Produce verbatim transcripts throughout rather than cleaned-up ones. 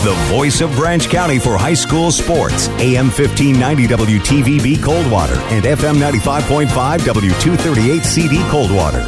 the voice of Branch County for high school sports. A M fifteen ninety W T V B Coldwater and F M ninety-five point five W two thirty-eight C D Coldwater.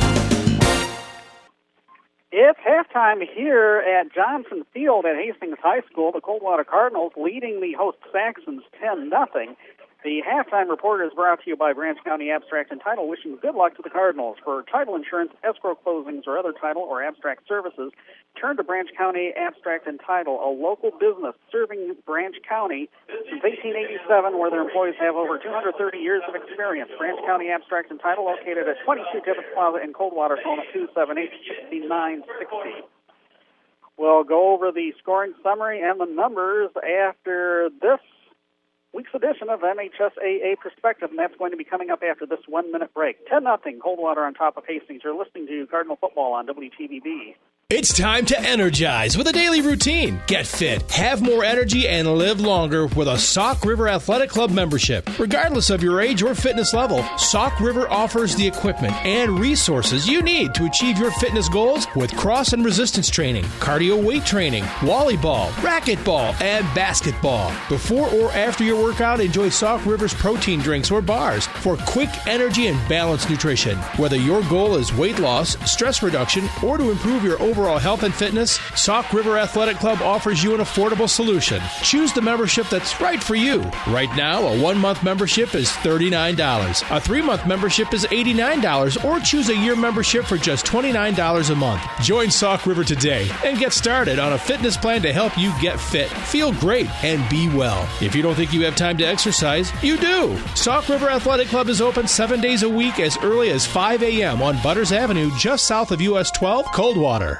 It's halftime here at Johnson Field at Hastings High School. The Coldwater Cardinals leading the host Saxons ten nothing. The halftime report is brought to you by Branch County Abstract and Title, wishing good luck to the Cardinals. For title insurance, escrow closings, or other title or abstract services, turn to Branch County Abstract and Title, a local business serving Branch County since eighteen eighty-seven, where their employees have over two hundred thirty years of experience. Branch County Abstract and Title, located at twenty-two Tibbetts Plaza in Coldwater, phone at two seven eight, six nine six zero. We'll go over the scoring summary and the numbers after this week's edition of M H S A A Perspective, and that's going to be coming up after this one-minute break. ten nothing, Coldwater on top of Hastings. You're listening to Cardinal Football on W T V B. It's time to energize with a daily routine. Get fit, have more energy, and live longer with a Sauk River Athletic Club membership. Regardless of your age or fitness level, Sauk River offers the equipment and resources you need to achieve your fitness goals with cross and resistance training, cardio weight training, volleyball, racquetball, and basketball. Before or after your workout, enjoy Sauk River's protein drinks or bars for quick energy and balanced nutrition. Whether your goal is weight loss, stress reduction, or to improve your overall Overall health and fitness, Sauk River Athletic Club offers you an affordable solution. Choose the membership that's right for you. Right now, a one-month membership is thirty-nine dollars. A three-month membership is eighty-nine dollars, or choose a year membership for just twenty-nine dollars a month. Join Sauk River today and get started on a fitness plan to help you get fit, feel great, and be well. If you don't think you have time to exercise, you do. Sauk River Athletic Club is open seven days a week as early as five a.m. on Butters Avenue, just south of U S twelve, Coldwater.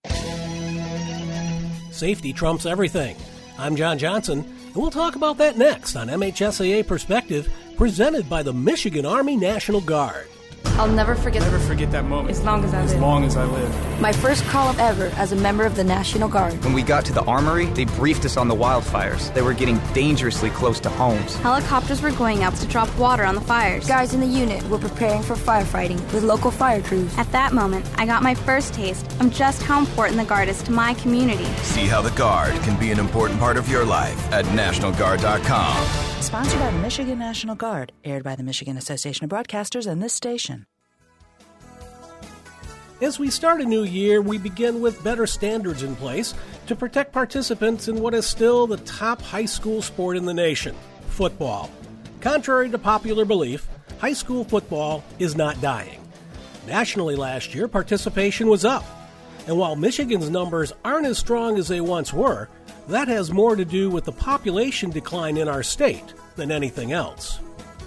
Safety trumps everything. I'm John Johnson, and we'll talk about that next on M H S A A Perspective, presented by the Michigan Army National Guard. I'll never forget Never forget that moment. As long as I as live. As long as I live. My first call-up ever as a member of the National Guard. When we got to the armory, they briefed us on the wildfires. They were getting dangerously close to homes. Helicopters were going out to drop water on the fires. Guys in the unit were preparing for firefighting with local fire crews. At that moment, I got my first taste of just how important the Guard is to my community. See how the Guard can be an important part of your life at National Guard dot com. Sponsored by the Michigan National Guard, aired by the Michigan Association of Broadcasters and this station. As we start a new year, we begin with better standards in place to protect participants in what is still the top high school sport in the nation, football. Contrary to popular belief, high school football is not dying. Nationally last year, participation was up. And while Michigan's numbers aren't as strong as they once were, that has more to do with the population decline in our state than anything else.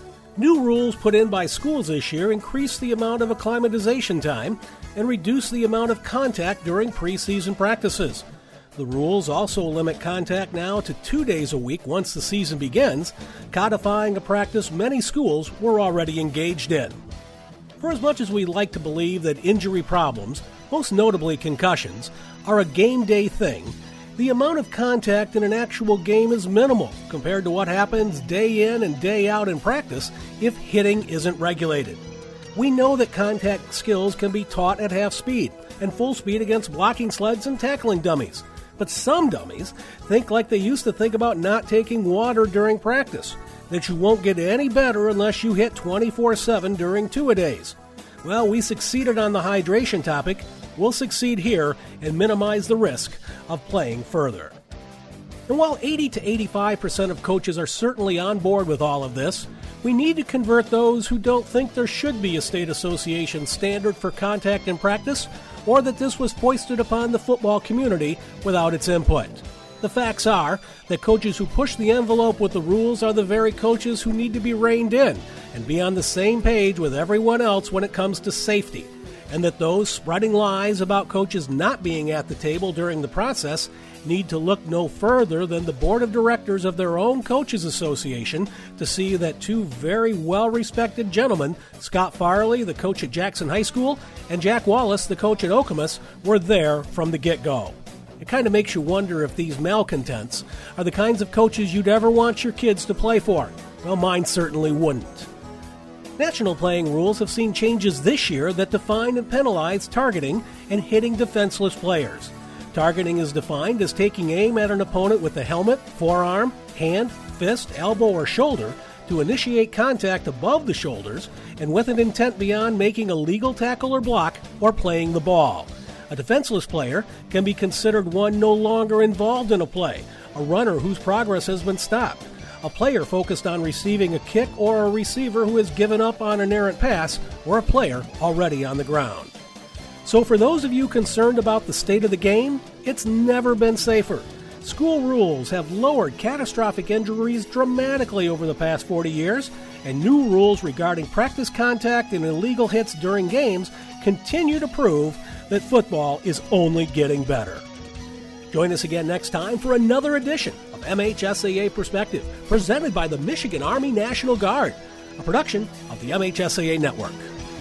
New rules put in by schools this year increase the amount of acclimatization time and reduce the amount of contact during preseason practices. The rules also limit contact now to two days a week once the season begins, codifying a practice many schools were already engaged in. For as much as we like to believe that injury problems, most notably concussions, are a game day thing, the amount of contact in an actual game is minimal compared to what happens day in and day out in practice if hitting isn't regulated. We know that contact skills can be taught at half speed and full speed against blocking sleds and tackling dummies. But some dummies think like they used to think about not taking water during practice, that you won't get any better unless you hit twenty-four seven during two-a-days. Well, we succeeded on the hydration topic. We'll succeed here and minimize the risk of playing further. And while eighty to eighty-five percent of coaches are certainly on board with all of this, we need to convert those who don't think there should be a state association standard for contact in practice, or that this was foisted upon the football community without its input. The facts are that coaches who push the envelope with the rules are the very coaches who need to be reined in and be on the same page with everyone else when it comes to safety, and that those spreading lies about coaches not being at the table during the process need to look no further than the board of directors of their own coaches association to see that two very well-respected gentlemen, Scott Farley, the coach at Jackson High School, and Jack Wallace, the coach at Okemos, were there from the get-go. It kind of makes you wonder if these malcontents are the kinds of coaches you'd ever want your kids to play for. Well, mine certainly wouldn't. National playing rules have seen changes this year that define and penalize targeting and hitting defenseless players. Targeting is defined as taking aim at an opponent with the helmet, forearm, hand, fist, elbow, or shoulder to initiate contact above the shoulders and with an intent beyond making a legal tackle or block or playing the ball. A defenseless player can be considered one no longer involved in a play, a runner whose progress has been stopped, a player focused on receiving a kick, or a receiver who has given up on an errant pass, or a player already on the ground. So for those of you concerned about the state of the game, it's never been safer. School rules have lowered catastrophic injuries dramatically over the past forty years, and new rules regarding practice contact and illegal hits during games continue to prove that football is only getting better. Join us again next time for another edition of M H S A A Perspective, presented by the Michigan Army National Guard, a production of the M H S A A Network.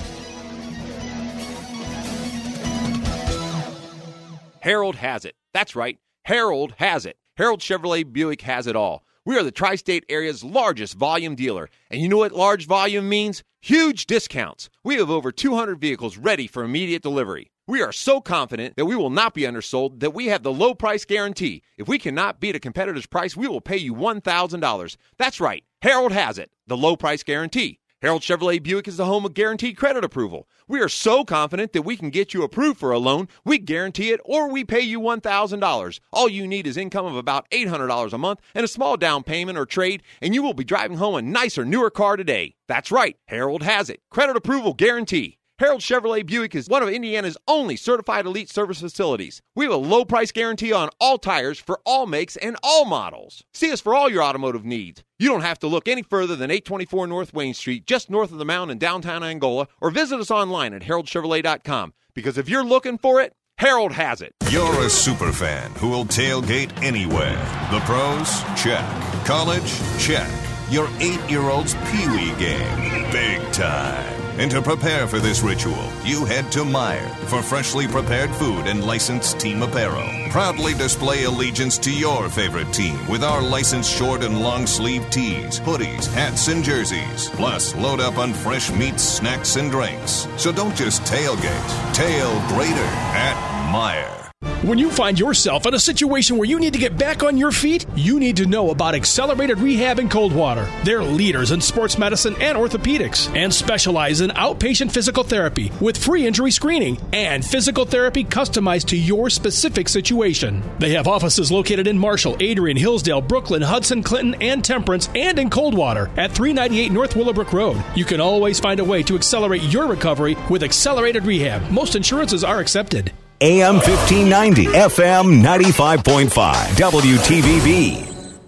Harold has it. That's right. Harold has it. Harold Chevrolet Buick has it all. We are the tri-state area's largest volume dealer. And you know what large volume means? Huge discounts. We have over two hundred vehicles ready for immediate delivery. We are so confident that we will not be undersold that we have the low price guarantee. If we cannot beat a competitor's price, we will pay you one thousand dollars. That's right. Harold has it. The low price guarantee. Harold Chevrolet Buick is the home of guaranteed credit approval. We are so confident that we can get you approved for a loan, we guarantee it, or we pay you one thousand dollars. All you need is income of about eight hundred dollars a month and a small down payment or trade, and you will be driving home a nicer, newer car today. That's right. Harold has it. Credit approval guarantee. Harold Chevrolet Buick is one of Indiana's only certified elite service facilities. We have a low price guarantee on all tires for all makes and all models. See us for all your automotive needs. You don't have to look any further than eight twenty-four North Wayne Street, just north of the mountain in downtown Angola, or visit us online at harold chevrolet dot com. Because if you're looking for it, Harold has it. You're a super fan who will tailgate anywhere. The pros? Check. College? Check. Your eight-year-old's Pee-wee game? Big time. And to prepare for this ritual, you head to Meijer for freshly prepared food and licensed team apparel. Proudly display allegiance to your favorite team with our licensed short and long sleeve tees, hoodies, hats, and jerseys. Plus, load up on fresh meats, snacks, and drinks. So don't just tailgate, tail greater at Meijer. When you find yourself in a situation where you need to get back on your feet, you need to know about Accelerated Rehab in Coldwater. They're leaders in sports medicine and orthopedics and specialize in outpatient physical therapy with free injury screening and physical therapy customized to your specific situation. They have offices located in Marshall, Adrian, Hillsdale, Brooklyn, Hudson, Clinton, and Temperance, and in Coldwater at three ninety-eight North Willowbrook Road. You can always find a way to accelerate your recovery with Accelerated Rehab. Most insurances are accepted. A M fifteen ninety, F M ninety-five point five, W T V B.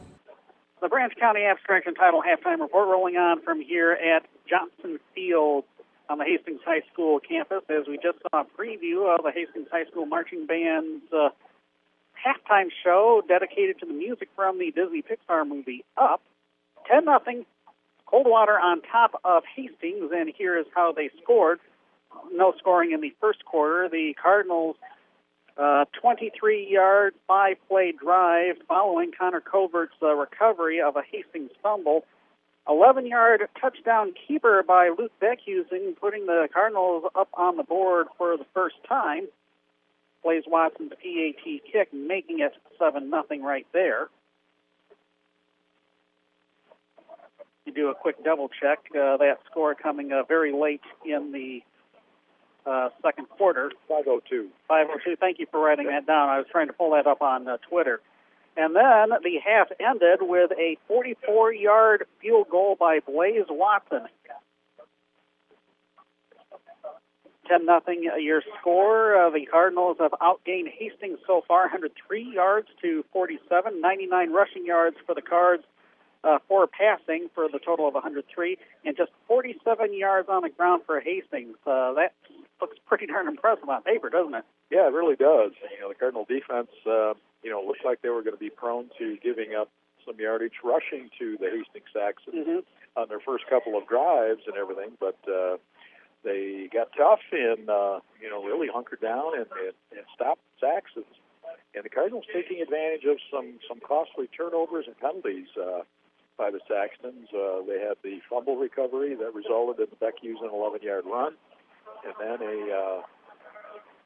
The Branch County Abstract and Title Halftime Report rolling on from here at Johnson Field on the Hastings High School campus, as we just saw a preview of the Hastings High School Marching Band's uh, halftime show dedicated to the music from the Disney Pixar movie Up. ten nothing, Coldwater on top of Hastings, and here is how they scored. No scoring in the first quarter. The Cardinals, uh, twenty-three-yard, five-play drive following Connor Covert's uh, recovery of a Hastings fumble. eleven-yard touchdown keeper by Luke Beckhusing, putting the Cardinals up on the board for the first time. Blaze Watson's P A T kick, making it seven nothing right there. You do a quick double check. Uh, that score coming uh, very late in the Uh, second quarter. five oh two. five oh two. Thank you for writing that down. I was trying to pull that up on uh, Twitter. And then the half ended with a forty-four-yard field goal by Blaze Watson. ten nothing your score. Uh, the Cardinals have outgained Hastings so far, one hundred three yards to forty-seven, ninety-nine rushing yards for the Cards. Uh, four passing for the total of one hundred three, and just forty-seven yards on the ground for Hastings. Uh, that looks pretty darn impressive on paper, doesn't it? Yeah, it really does. You know, the Cardinal defense, uh, you know, looked like they were going to be prone to giving up some yardage rushing to the Hastings Saxons mm-hmm. on their first couple of drives and everything, but uh, they got tough and, uh, you know, really hunkered down and, and, and stopped Saxons. And the Cardinals taking advantage of some, some costly turnovers and penalties uh, by the Saxons. Uh, they had the fumble recovery that resulted in the Beckhusing eleven-yard run, and then a uh,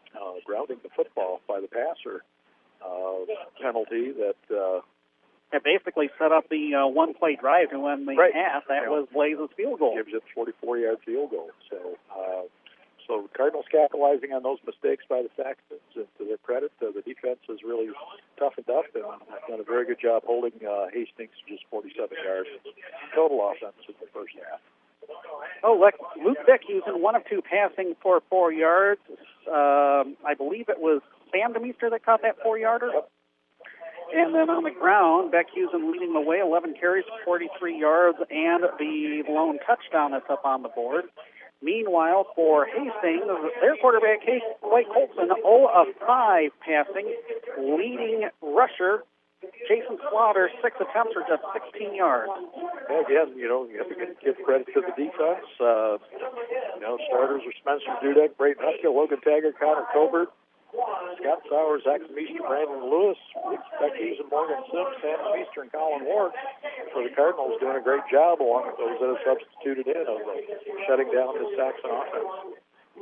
uh, grounding the football by the passer uh, penalty that uh, it basically set up the uh, one-play drive to win the right. half. That yeah. was Blaze's field goal. Gives it forty-four-yard field goal. So, uh, so Cardinals capitalizing on those mistakes by the Saxons. And to their credit, uh, the defense has really toughened up and done a very good job holding uh, Hastings to just forty-seven yards total offense in the first half. Oh, Luke Beckhusen, one of two passing for four yards. Um, I believe it was Sam Demeester that caught that four-yarder. Yep. And then on the ground, Beckhusen leading the way, eleven carries, forty-three yards, and the lone touchdown that's up on the board. Meanwhile, for Hastings, their quarterback, Blake Colson, zero of five passing, leading rusher, Jason Slaughter, six attempts for just sixteen yards. Yeah, again, you know, you have to give credit to the defense. Uh, you know, starters are Spencer Dudek, Brayton Huskill, Logan Taggart, Connor Colbert, Scott Sauer, Zach Meester, Brandon Lewis, Beck Hughes, and Morgan Sims, Sam Meester, and Colin Ward. For the Cardinals, doing a great job along with those that have substituted in of uh, shutting down the Saxon offense.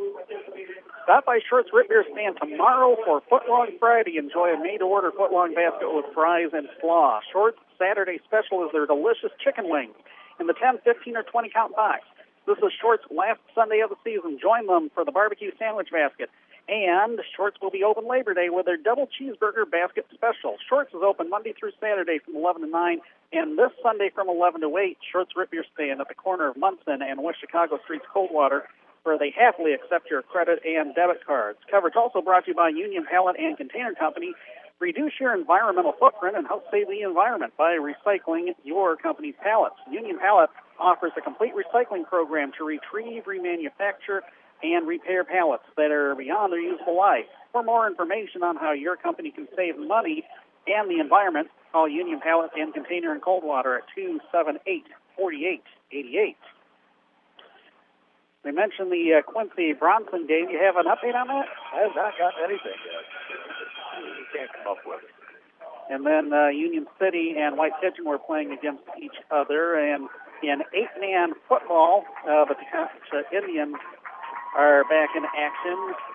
Stop by Shorts Root Beer Stand tomorrow for Footlong Friday. Enjoy a made-to-order footlong basket with fries and slaw. Shorts Saturday special is their delicious chicken wings in the ten, fifteen, or twenty count box. This is Shorts' last Sunday of the season. Join them for the barbecue sandwich basket. And Shorts will be open Labor Day with their double cheeseburger basket special. Shorts is open Monday through Saturday from eleven to nine, and this Sunday from eleven to eight. Shorts Root Beer Stand at the corner of Munson and West Chicago Streets, Coldwater, where they happily accept your credit and debit cards. Coverage also brought to you by Union Pallet and Container Company. Reduce your environmental footprint and help save the environment by recycling your company's pallets. Union Pallet offers a complete recycling program to retrieve, remanufacture, and repair pallets that are beyond their useful life. For more information on how your company can save money and the environment, call Union Pallet and Container in Coldwater at two seven eight, four eight eight eight. We mentioned the uh, Quincy Bronson game. You have an update on that? I have not gotten anything yet. You can't come up with it. And then uh, Union City and White Pigeon were playing against each other. And in eight-man football, uh, the uh, Indians are back in action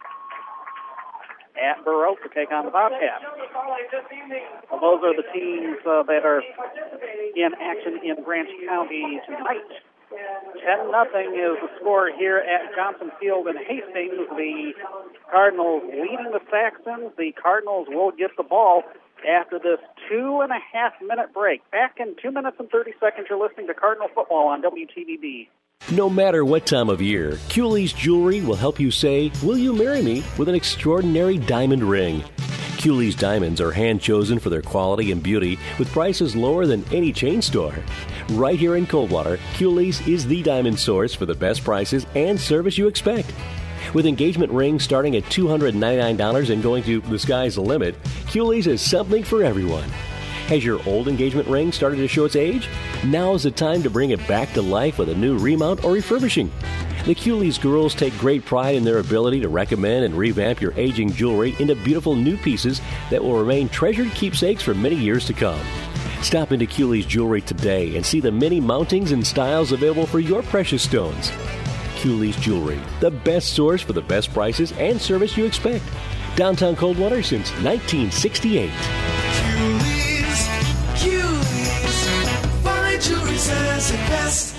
at Burrow to take on the Bobcats. Well, those are the teams uh, that are in action in Branch County tonight. ten nothing is the score here at Johnson Field in Hastings. The Cardinals leading the Saxons. The Cardinals will get the ball after this two and a half minute break. Back in two minutes and thirty seconds, you're listening to Cardinal Football on W T V B. No matter what time of year, Cooley's Jewelry will help you say, "Will you marry me?" with an extraordinary diamond ring. Cooley's diamonds are hand-chosen for their quality and beauty with prices lower than any chain store. Right here in Coldwater, Cooley's is the diamond source for the best prices and service you expect. With engagement rings starting at two hundred ninety-nine dollars and going to the sky's the limit, Cooley's is something for everyone. Has your old engagement ring started to show its age? Now is the time to bring it back to life with a new remount or refurbishing. The Cooley's girls take great pride in their ability to recommend and revamp your aging jewelry into beautiful new pieces that will remain treasured keepsakes for many years to come. Stop into Cooley's Jewelry today and see the many mountings and styles available for your precious stones. Cooley's Jewelry, the best source for the best prices and service you expect. Downtown Coldwater since nineteen sixty-eight. Cooley's, Cooley's, fine jewelry says it best.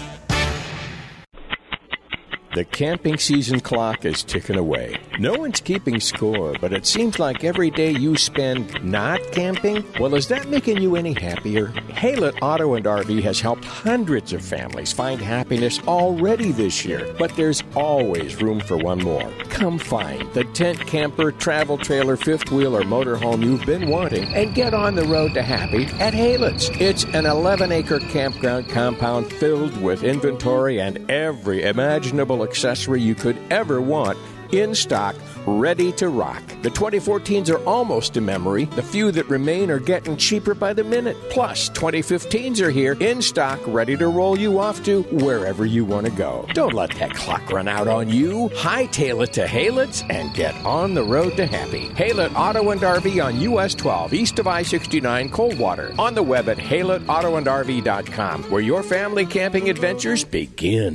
The camping season clock is ticking away. No one's keeping score, but it seems like every day you spend not camping, well, is that making you any happier? Haylett Auto and R V has helped hundreds of families find happiness already this year, but there's always room for one more. Come find the tent, camper, travel trailer, fifth wheel, or motorhome you've been wanting and get on the road to happy at Haylett's. It's an eleven acre campground compound filled with inventory and every imaginable accessory you could ever want in stock, ready to rock. The twenty fourteens are almost a memory. The few that remain are getting cheaper by the minute. Plus, twenty fifteens are here in stock, ready to roll you off to wherever you want to go. Don't let that clock run out on you. Hightail it to Haylett's and get on the road to happy. Haylett Auto and R V on U S twelve, east of I sixty-nine, Coldwater. On the web at haylett auto and R V dot com, where your family camping adventures begin.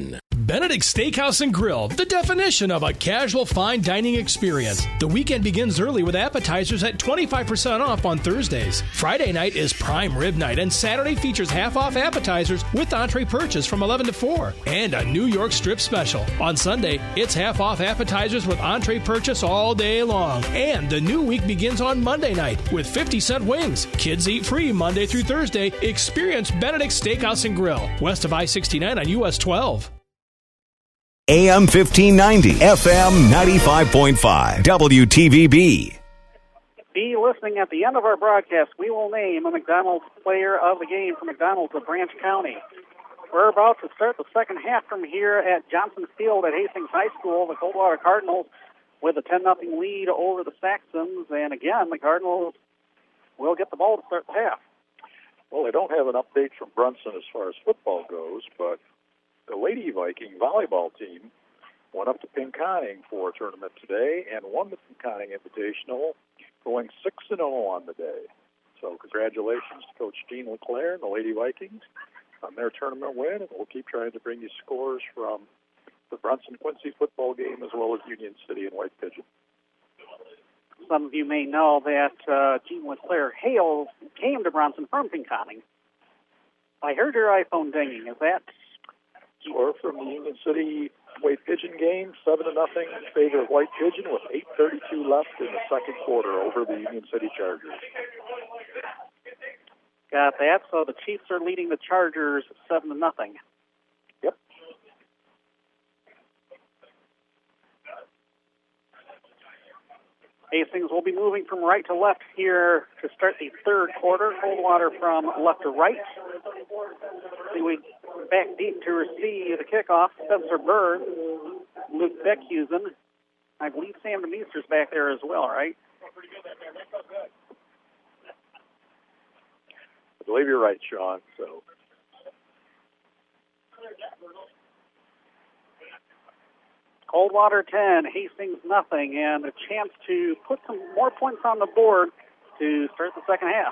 Benedict Steakhouse and Grill, the definition of a casual fine dining experience. The weekend begins early with appetizers at twenty-five percent off on Thursdays. Friday night is prime rib night, and Saturday features half-off appetizers with entree purchase from eleven to four. And a New York strip special. On Sunday, it's half-off appetizers with entree purchase all day long. And the new week begins on Monday night with fifty cent wings. Kids eat free Monday through Thursday. Experience Benedict Steakhouse and Grill, west of I sixty-nine on U S twelve. A M fifteen ninety, F M ninety-five point five, W T V B. Be listening at the end of our broadcast. We will name a McDonald's player of the game for McDonald's of Branch County. We're about to start the second half from here at Johnson Field at Hastings High School. The Coldwater Cardinals with a ten nothing lead over the Saxons. And again, the Cardinals will get the ball to start the half. Well, they don't have an update from Brunson as far as football goes, but the Lady Viking volleyball team went up to Pinconning for a tournament today and won the Pinconning Invitational, going six and oh on the day. So congratulations to Coach Dean LeClaire and the Lady Vikings on their tournament win, and we'll keep trying to bring you scores from the Brunson-Quincy football game as well as Union City and White Pigeon. Some of you may know that uh, Gene LeClaire hails came to Bronson from Pinconning. I heard your iPhone dinging. Is that score from the Union City White Pigeon game? Seven to nothing in favor of White Pigeon with eight thirty-two left in the second quarter over the Union City Chargers. Got that. So the Chiefs are leading the Chargers seven to nothing. Yep. Hastings will be moving from right to left here to start the third quarter. Coldwater from left to right. See, we back deep to receive the kickoff. Spencer Bird, Luke Beckhusen. I believe Sam DeMeester's back there as well, right? I believe you're right, Sean. So. Coldwater ten, Hastings nothing, and a chance to put some more points on the board to start the second half.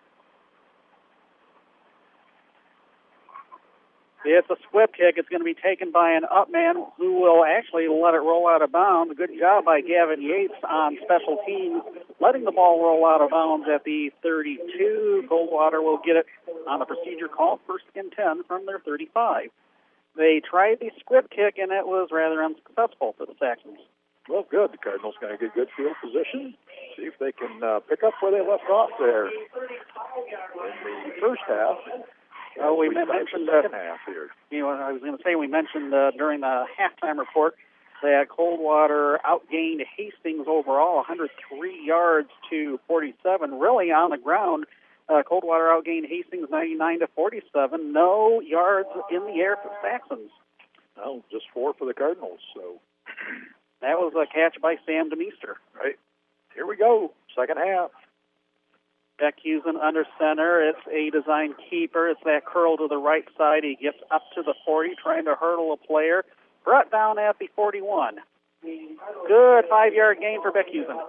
It's a squib kick. It's going to be taken by an up man who will actually let it roll out of bounds. Good job by Gavin Yates on special teams, letting the ball roll out of bounds at the thirty-two. Coldwater will get it on a procedure call, first and ten from their thirty-five. They tried the squib kick, and it was rather unsuccessful for the Saxons. Well, good. The Cardinals going to get good field position. See if they can uh, pick up where they left off there in the first half. Oh, we, we mentioned the second uh, half here. You know, I was going to say we mentioned uh, during the halftime report that Coldwater outgained Hastings overall, one hundred three yards to forty-seven. Really on the ground, uh, Coldwater outgained Hastings ninety-nine to forty-seven. No yards in the air for Saxons. No, just four for the Cardinals. So that was a catch by Sam DeMeester. Right. Here we go. Second half. Beckhusen under center. It's a design keeper. It's that curl to the right side. He gets up to the forty, trying to hurdle a player. Brought down at the forty-one. Good five-yard gain for Beckhusen.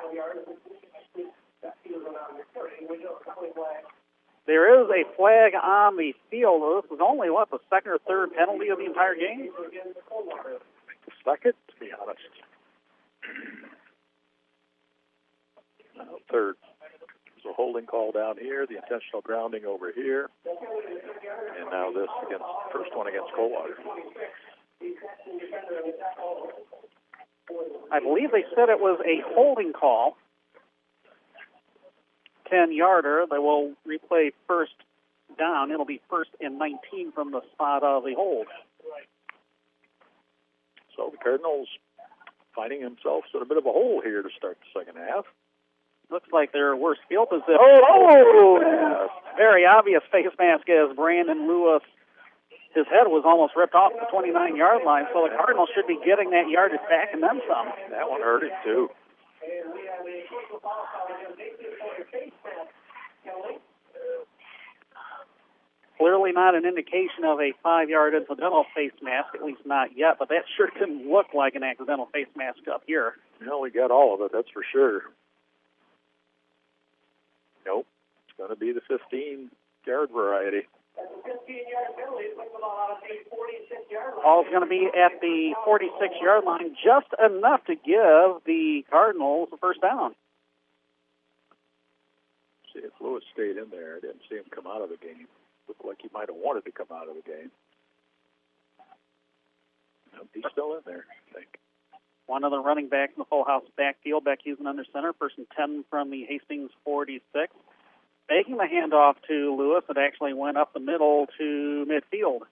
There is a flag on the field. This is only, what, the second or third penalty of the entire game? Second, to be honest. No, third. There's a holding call down here, the intentional grounding over here, and now this against first one against Coldwater. I believe they said it was a holding call, ten-yarder. They will replay first down. It'll be first and nineteen from the spot of the hold. So the Cardinals finding themselves in a bit of a hole here to start the second half. Looks like their worst field position. Oh, oh! Very obvious face mask as Brandon Lewis, his head was almost ripped off the twenty-nine-yard line, so the Cardinals should be getting that yardage back and then some. That one hurt it, too. Clearly not an indication of a five-yard incidental face mask, at least not yet, but that sure didn't look like an accidental face mask up here. Well, we got all of it, that's for sure. Nope, it's going to be the fifteen-yard variety. Ball's going to be at the forty-six-yard line, just enough to give the Cardinals a first down. See, if Lewis stayed in there, I didn't see him come out of the game. Looked like he might have wanted to come out of the game. Nope, he's still in there, I think. One other running back in the full house backfield. Beck Husen under center. First and ten from the Hastings forty-six. Making the handoff to Lewis. It actually went up the middle to midfield.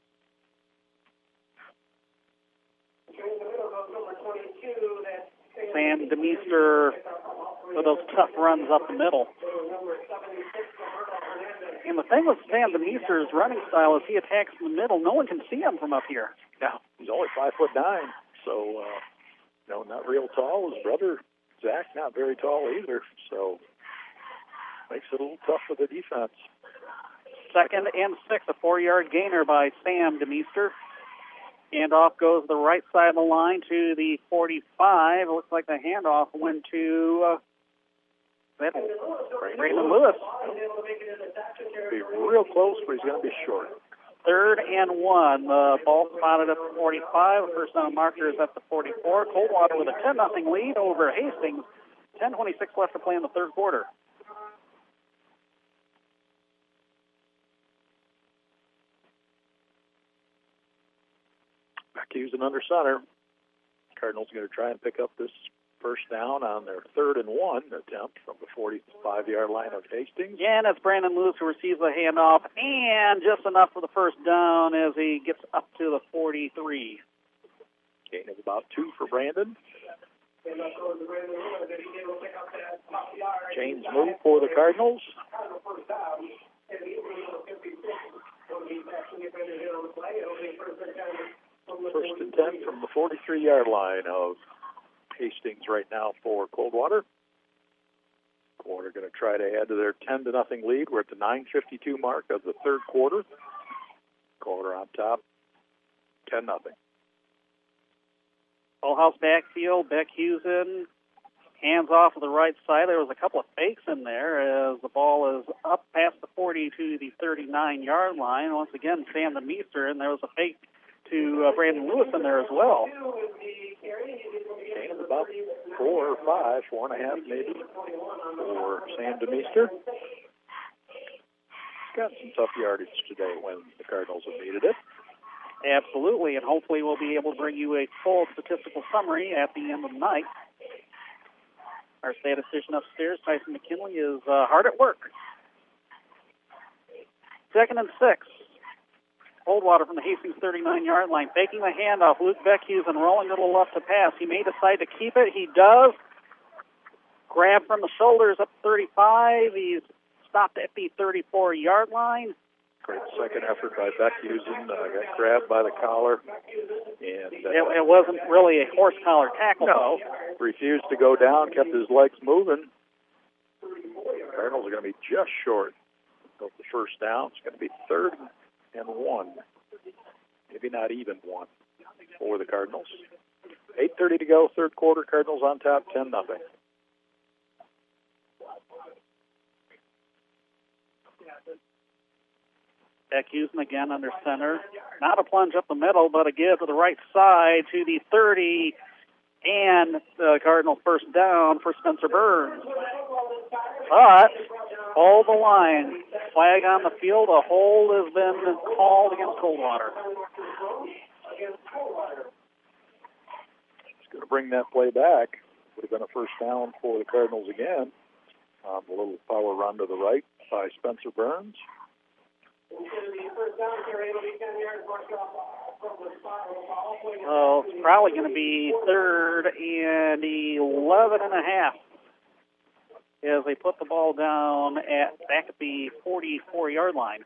Sam Demeester with those tough runs up the middle. And the thing with Sam Demeester's running style is he attacks in the middle. No one can see him from up here. Yeah, he's only five foot nine, so uh, no, not real tall. His brother Zach, not very tall either, so makes it a little tough for the defense. Second and six, a four-yard gainer by Sam Demeester. And off goes the right side of the line to the forty-five. It looks like the handoff went to uh, Raymond Lewis. Be real close, but he's going to be short. Third and one. The ball spotted at the forty-five. First down marker is at the forty-four. Coldwater with a ten nothing lead over Hastings. ten twenty-six left to play in the third quarter. Husen under center. Cardinals are going to try and pick up this first down on their third and one attempt from the forty-five-yard line of Hastings. Yeah, and it's Brandon Lewis who receives the handoff, and just enough for the first down as he gets up to the forty-three. Gain of about two for Brandon. Chains move for the Cardinals. First and ten from the forty-three-yard line of Hastings right now for Coldwater. Coldwater going to try to add to their ten to nothing lead. We're at the nine fifty-two mark of the third quarter. Coldwater on top, ten nothing. Full house backfield, Beck Husen, hands off to the right side. There was a couple of fakes in there as the ball is up past the forty to the thirty-nine-yard line. Once again, Sam Demeester, and there was a fake to uh, Brandon Lewis in there as well. Gain of about four or five, four and a half maybe, for Sam Demeester. Got some tough yardage today when the Cardinals have needed it. Absolutely, and hopefully we'll be able to bring you a full statistical summary at the end of the night. Our statistician upstairs, Tyson McKinley, is uh, hard at work. Second and six. Coldwater from the Hastings thirty-nine-yard line, faking the handoff. Luke Beckhusen rolling to the left to pass. He may decide to keep it. He does. Grab from the shoulders up thirty-five. He's stopped at the thirty-four-yard line. Great second effort by Beckhusen. Uh, got grabbed by the collar. And uh, it, it wasn't really a horse collar tackle, no. though. Refused to go down, kept his legs moving. Cardinals are going to be just short of the first down. It's going to be third and one. Maybe not even one for the Cardinals. eight thirty to go, third quarter. Cardinals on top, ten nothing. Beckhusen again under center. Not a plunge up the middle, but a give to the right side to the thirty, and the Cardinal first down for Spencer Burns. But hold the line. Flag on the field. A hold has been called against Coldwater. It's going to bring that play back. Would have been a first down for the Cardinals again. Um, a little power run to the right by Spencer Burns. Well, it's probably going to be third and eleven and a half as they put the ball down at back at the forty-four-yard line.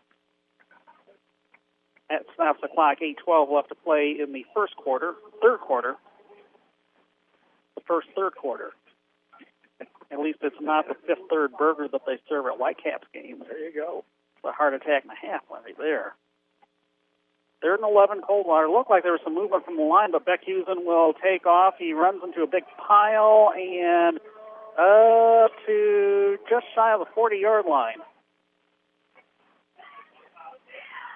That stops the clock. eight twelve left to play in the first quarter, third quarter. The first third quarter. At least it's not the fifth third burger that they serve at Whitecaps games. There you go. A heart attack and a half right there. Third and eleven, Coldwater. Looked like there was some movement from the line, but Beckhusen will take off. He runs into a big pile and up to just shy of the forty-yard line.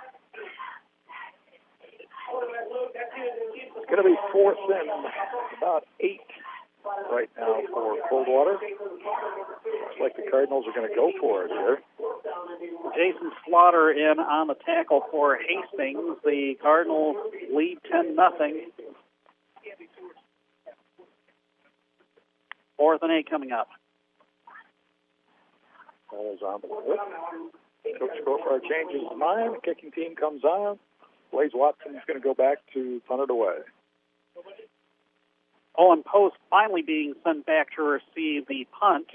Going to be fourth and about eight right now for Coldwater. Looks like the Cardinals are going to go for it here. Jason Slaughter in on the tackle for Hastings. The Cardinals lead ten nothing. Fourth and eight coming up. Ball is on the way. Coach Gophart changes his mind. The kicking team comes on. Blaze Watson is going to go back to punt it away. Owen Post finally being sent back to receive the punt.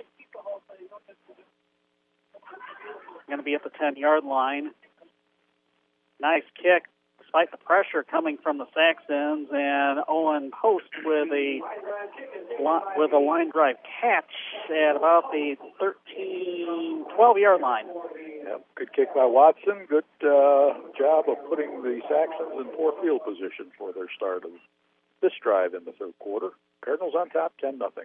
Going to be at the ten-yard line. Nice kick, despite the pressure coming from the Saxons, and Owen Post with a with a line drive catch at about the thirteen, twelve-yard line. Yep, good kick by Watson. Good uh, job of putting the Saxons in poor field position for their start of this drive in the third quarter. Cardinals on top, ten nothing.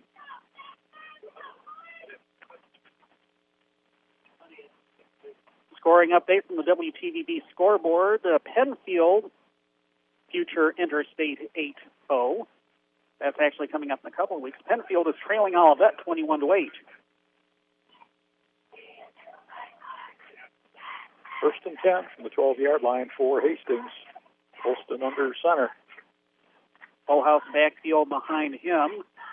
Scoring update from the W T V B scoreboard. Uh, Penfield, future Interstate eight oh. That's actually coming up in a couple of weeks. Penfield is trailing Olivet twenty-one to eight. First and ten from the twelve-yard line for Hastings. Holston under center. Full house backfield behind him.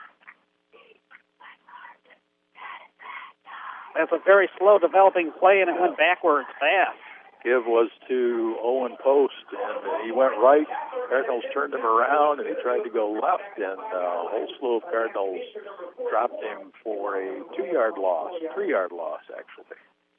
That's a very slow developing play, and it went backwards fast. Give was to Owen Post, and he went right. Cardinals turned him around, and he tried to go left, and uh, a whole slew of Cardinals dropped him for a two-yard loss, three-yard loss, actually.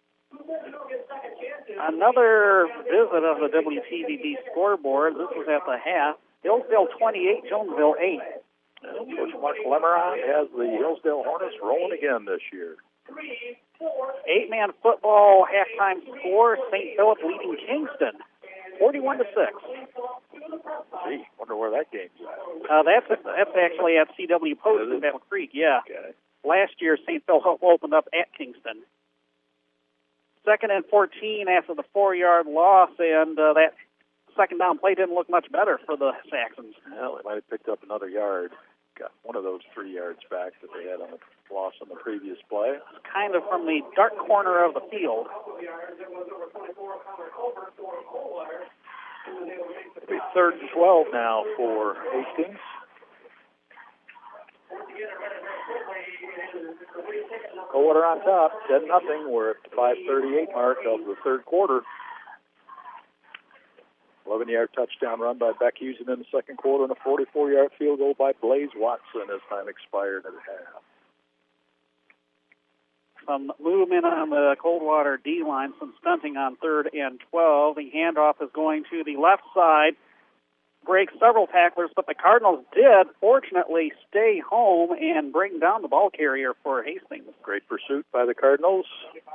Another visit of the W T V B scoreboard. This was at the half. Hillsdale twenty-eight, Jonesville eight. And Coach Mark Lemeron has the Hillsdale Hornets rolling again this year. Eight-man football halftime score. Saint Philip leading Kingston, forty-one to six. Gee, wonder where that game's at. Uh, that's that's actually at C W Post in Battle Creek. Yeah. Okay. Last year, Saint Philip opened up at Kingston. Second and fourteen after the four-yard loss, and uh, that second down play didn't look much better for the Saxons. Well, they might have picked up another yard. Got one of those three yards back that they had on the loss on the previous play. Kind of from the dark corner of the field. It'll be third and twelve now for Hastings. Coldwater on top, ten nothing. We're at the five thirty-eight mark of the third quarter. eleven-yard touchdown run by Beck Houston in the second quarter, and a forty-four-yard field goal by Blaze Watson as time expired at half. Some movement on the Coldwater D-line, some stunting on third and twelve. The handoff is going to the left side. Breaks several tacklers, but the Cardinals did, fortunately, stay home and bring down the ball carrier for Hastings. Great pursuit by the Cardinals.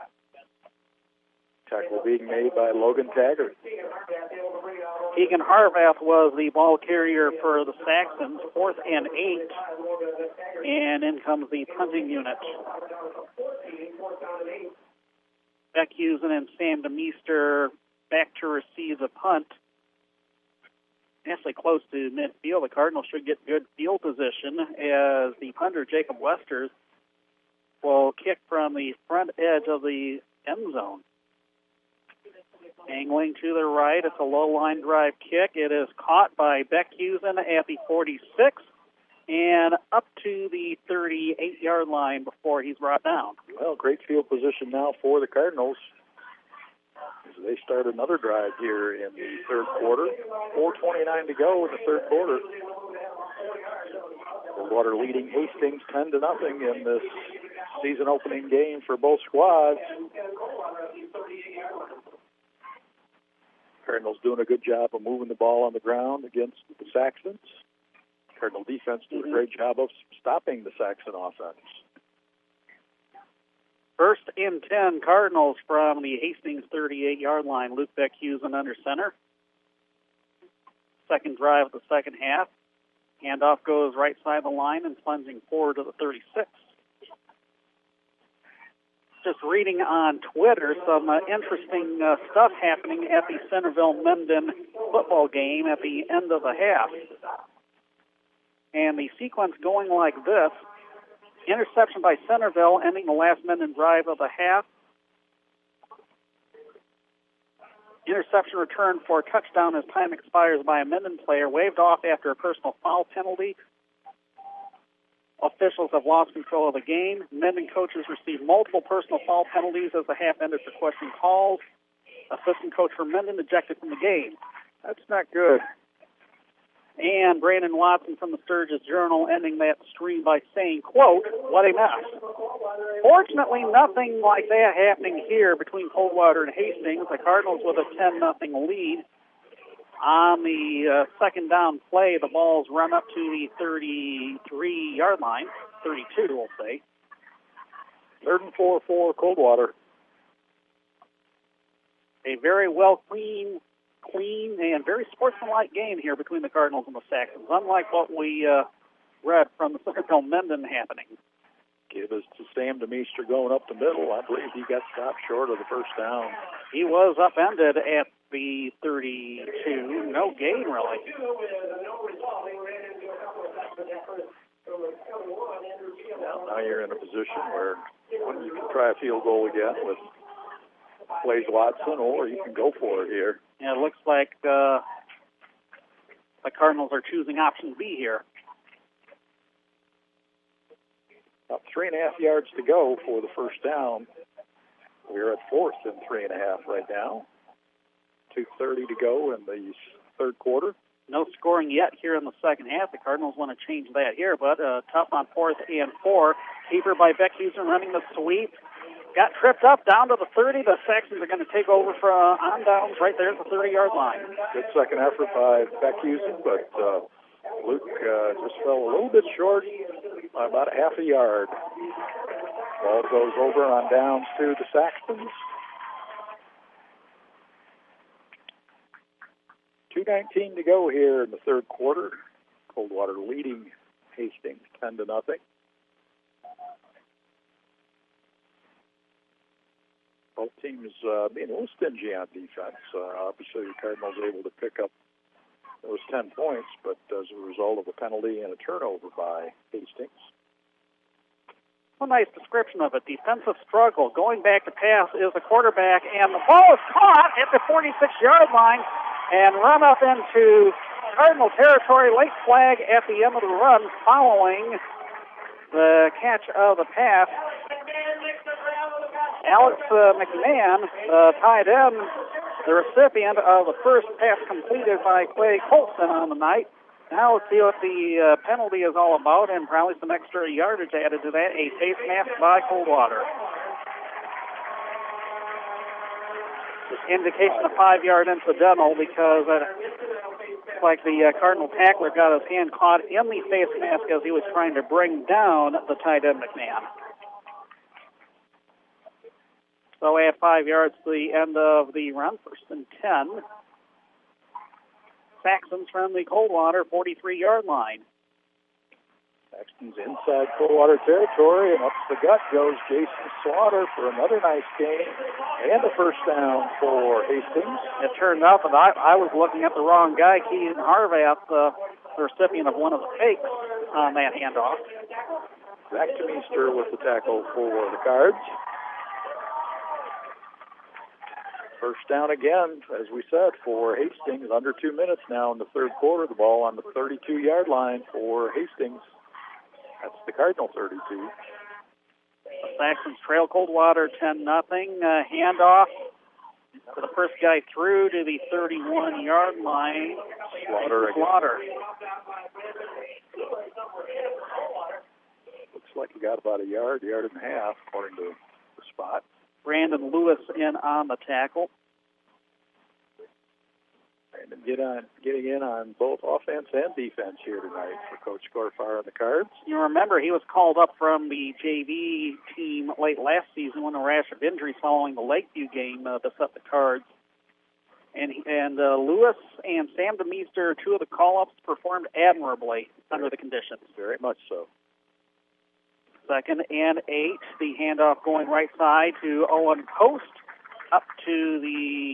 Tackle being made by Logan Taggart. Keegan Harvath was the ball carrier for the Saxons, fourth and eight. And in comes the punting unit. Beck Houston and Sam DeMeester back to receive the punt. Actually close to midfield. The Cardinals should get good field position as the punter, Jacob Westers, will kick from the front edge of the end zone. Angling to the right, it's a low-line drive kick. It is caught by Beck Houston at the forty-six and up to the thirty-eight-yard line before he's brought down. Well, great field position now for the Cardinals as they start another drive here in the third quarter. four twenty-nine to go in the third quarter. Coldwater leading Hastings ten to nothing in this season-opening game for both squads. Cardinals doing a good job of moving the ball on the ground against the Saxons. Cardinal defense doing a great job of stopping the Saxon offense. First and ten, Cardinals from the Hastings thirty-eight-yard line. Luke Beck Houston under center. Second drive of the second half. Handoff goes right side of the line and plunging forward to the thirty-six. Just reading on Twitter some uh, interesting uh, stuff happening at the Centerville-Mendon football game at the end of the half. And the sequence going like this. Interception by Centerville, ending the last Minden drive of the half. Interception return for a touchdown as time expires by a Minden player, waved off after a personal foul penalty. Officials have lost control of the game. Minden coaches received multiple personal foul penalties as the half ended for question calls. Assistant coach for Minden ejected from the game. That's not good. And Brandon Watson from the Sturgis Journal ending that stream by saying, quote, what a mess. Fortunately, nothing like that happening here between Coldwater and Hastings. The Cardinals with a ten nothing lead. On the uh, second down play, the ball's run up to the thirty-three-yard line, thirty-two, we'll say. Third and four for Coldwater. A very well clean, clean and very sportsmanlike game here between the Cardinals and the Saxons, unlike what we uh, read from the Centerville Minden happening. Give us to Sam DeMeester going up the middle. I believe he got stopped short of the first down. He was upended at the thirty-two. No gain, really. Now, now you're in a position where you can try a field goal again with Blaze Watson, or you can go for it here. Yeah, it looks like uh, the Cardinals are choosing option B here. About three and a half yards to go for the first down. We're at fourth and three and a half right now. two thirty to go in the third quarter. No scoring yet here in the second half. The Cardinals want to change that here, but uh, tough on fourth and four. Keeper by Beckhusen running the sweep. Got tripped up down to the thirty. The Saxons are going to take over for uh, on downs right there at the thirty-yard line. Good second effort by Beckhusen, but uh, Luke uh, just fell a little bit short by about a half a yard. Ball goes over on downs to the Saxons. two nineteen to go here in the third quarter. Coldwater leading Hastings ten to nothing. Both teams uh, being a little stingy on defense. Uh, obviously, the Cardinals able to pick up those ten points, but as a result of a penalty and a turnover by Hastings. A nice description of it. Defensive struggle. Going back to pass is the quarterback, and the ball is caught at the forty-six-yard line and run up into Cardinal territory. Late flag at the end of the run following the catch of the pass. Alex uh, McMahon, uh, tied in, the recipient of the first pass completed by Clay Colson on the night. Now let's see what the uh, penalty is all about, and probably some extra yardage added to that. A face mask by Coldwater. Indication of five-yard incidental because uh, it's like the uh, Cardinal tackler got his hand caught in the face mask as he was trying to bring down the tight end McMahon. So at five yards to the end of the run, first and ten. Saxons from the Coldwater forty-three-yard line. Saxons inside Coldwater territory, and up the gut goes Jason Slaughter for another nice game and a first down for Hastings. It turned out that I, I was looking at the wrong guy. Keaton Harvath, uh, the recipient of one of the fakes on that handoff. Back to Meester with the tackle for the Cards. First down again, as we said, for Hastings. Under two minutes now in the third quarter. The ball on the thirty-two-yard line for Hastings. That's the Cardinal thirty-two. The Saxons trail Coldwater ten nothing. Uh, handoff to the first guy through to the thirty-one-yard line. Slaughter again. Slaughter. Looks like he got about a yard, yard and a half, according to the spot. Brandon Lewis in on the tackle. Brandon get on, getting in on both offense and defense here tonight for Coach Gorfar and the Cards. You remember he was called up from the J V team late last season when a rash of injuries following the Lakeview game uh, beset the Cards. And and uh, Lewis and Sam DeMeester, two of the call-ups, performed admirably under the conditions. Very much so. Second and eight. The handoff going right side to Owen Post up to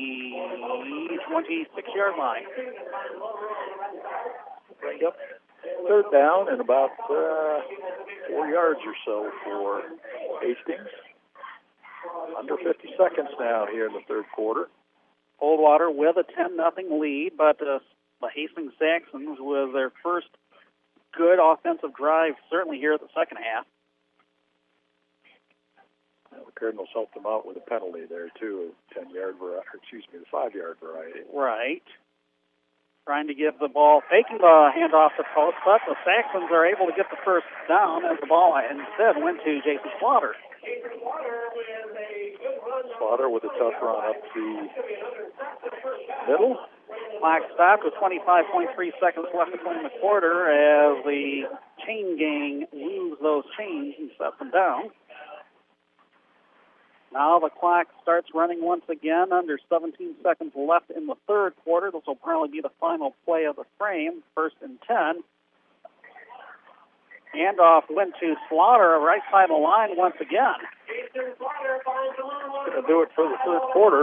the twenty-six-yard line. Yep. Third down and about uh, four yards or so for Hastings. Under fifty seconds now here in the third quarter. Coldwater with a ten nothing lead, but uh, the Hastings Saxons with their first good offensive drive, certainly here at the second half. Well, the Cardinals helped them out with a penalty there, too, ten-yard variety, excuse me, the five-yard variety. Right. Trying to give the ball, taking the handoff to post, but the Saxons are able to get the first down as the ball instead went to Jason Slaughter. Slaughter with a tough run up the middle. Clock stopped with twenty-five point three seconds left between the quarter as the chain gang moves those chains and sets them down. Now the clock starts running once again, under seventeen seconds left in the third quarter. This will probably be the final play of the frame, first and ten. Handoff went to Slaughter, right side of the line once again. Going to do it for the third quarter.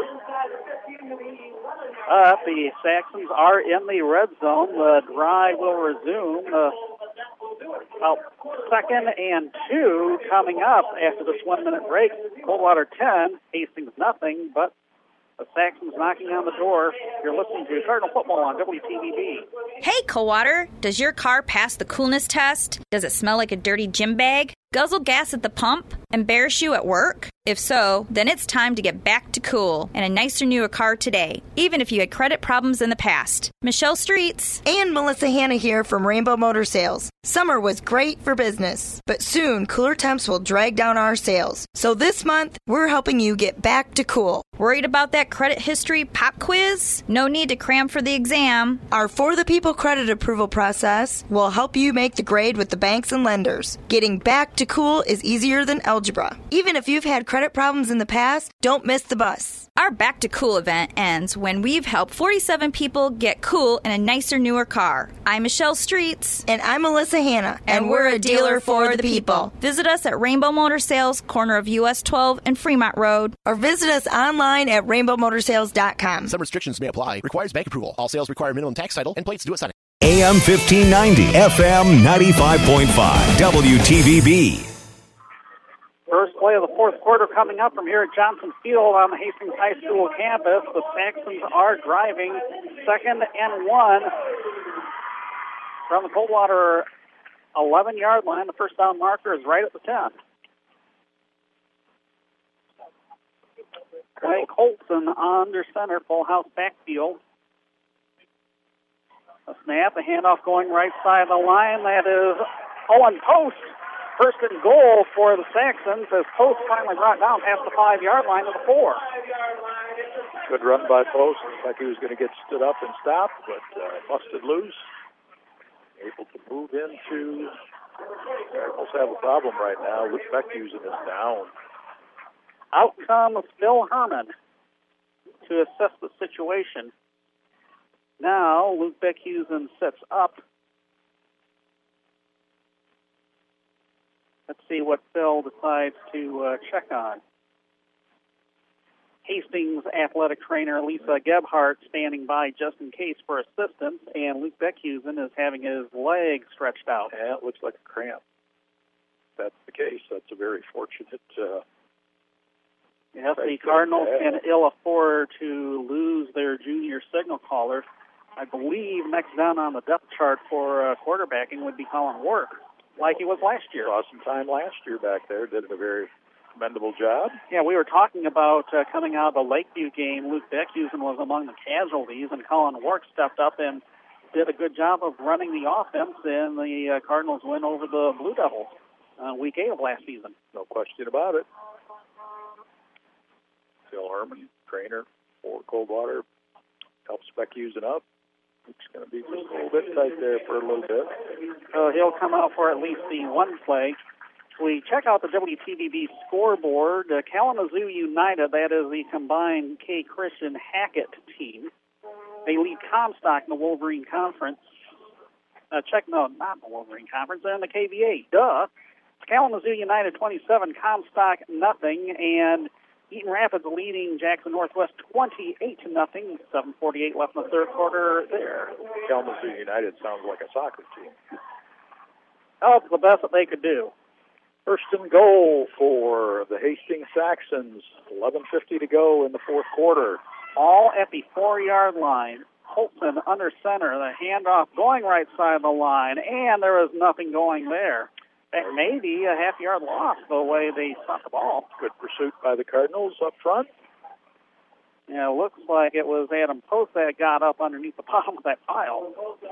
Uh, the Saxons are in the red zone. The drive will resume. Uh, about second and two coming up after this one-minute break. Coldwater ten, Hastings nothing, but the Saxons knocking on the door. You're listening to Cardinal Football on W T V B. Hey, Coldwater, does your car pass the coolness test? Does it smell like a dirty gym bag? Guzzle gas at the pump? Embarrass you at work? If so, then it's time to get back to cool and a nicer, newer car today, even if you had credit problems in the past. Michelle Streets. And Melissa Hanna here from Rainbow Motor Sales. Summer was great for business, but soon cooler temps will drag down our sales. So this month, we're helping you get back to cool. Worried about that credit history pop quiz? No need to cram for the exam. Our For the People credit approval process will help you make the grade with the banks and lenders. Getting back to cool is easier than algebra. Even if you've had credit problems in the past, don't miss the bus. Our Back to Cool event ends when we've helped forty-seven people get cool in a nicer, newer car. I'm Michelle Streets. And I'm Melissa Hanna. And, and we're a dealer for the people. Visit us at Rainbow Motor Sales, corner of U S twelve and Fremont Road. Or visit us online at rainbow motor sales dot com. Some restrictions may apply. Requires bank approval. All sales require minimum tax title and plates to do it sign. A M fifteen ninety, F M ninety-five point five, W T V B. First play of the fourth quarter coming up from here at Johnson Field on the Hastings High School campus. The Saxons are driving second and one from the Coldwater eleven-yard line. The first down marker is right at the ten. Craig Holton under center, full house backfield. A snap, a handoff going right side of the line. That is Owen Post. First and goal for the Saxons as Post finally brought down past the five-yard line to the four. Good run by Post. Looked like he was going to get stood up and stopped, but uh, busted loose. Able to move into... Cardinals have a problem right now. Luke Beckhusen is down. Out comes Phil Herman to assess the situation. Now Luke Beckhusen sets up. Let's see what Phil decides to uh, check on. Hastings athletic trainer Lisa Gebhardt standing by just in case for assistance, and Luke Beckhusen is having his leg stretched out. Yeah, it looks like a cramp. If that's the case, that's a very fortunate... Uh, yes, the Cardinals can ill afford to lose their junior signal caller. I believe next down on the depth chart for uh, quarterbacking would be Colin Work, like he was last year. Saw some time last year back there. Did a very commendable job. Yeah, we were talking about uh, coming out of the Lakeview game. Luke Beckhusen was among the casualties, and Colin Work stepped up and did a good job of running the offense, and the uh, Cardinals win over the Blue Devils uh, week eight of last season. No question about it. Phil Herman, trainer for Coldwater, helps Beckhusen up. It's going to be just a little bit tight there for a little bit. So he'll come out for at least the one play. We check out the W T V B scoreboard. Uh, Kalamazoo United, that is the combined K. Christian Hackett team. They lead Comstock in the Wolverine Conference. Uh, check, no, not the Wolverine Conference, they're in the K V A. Duh. It's Kalamazoo United twenty-seven, Comstock nothing, and Eaton Rapids leading Jackson Northwest twenty-eight to nothing. seven forty-eight left in the third quarter there. Kalamazoo United sounds like a soccer team. Oh, it's the best that they could do. First and goal for the Hastings Saxons. eleven fifty to go in the fourth quarter. All at the four-yard line. Colton under center. The handoff going right side of the line, and there was nothing going there. That may be a half-yard loss the way they shot the ball. Good pursuit by the Cardinals up front. Yeah, it looks like it was Adam Post that got up underneath the bottom of that pile.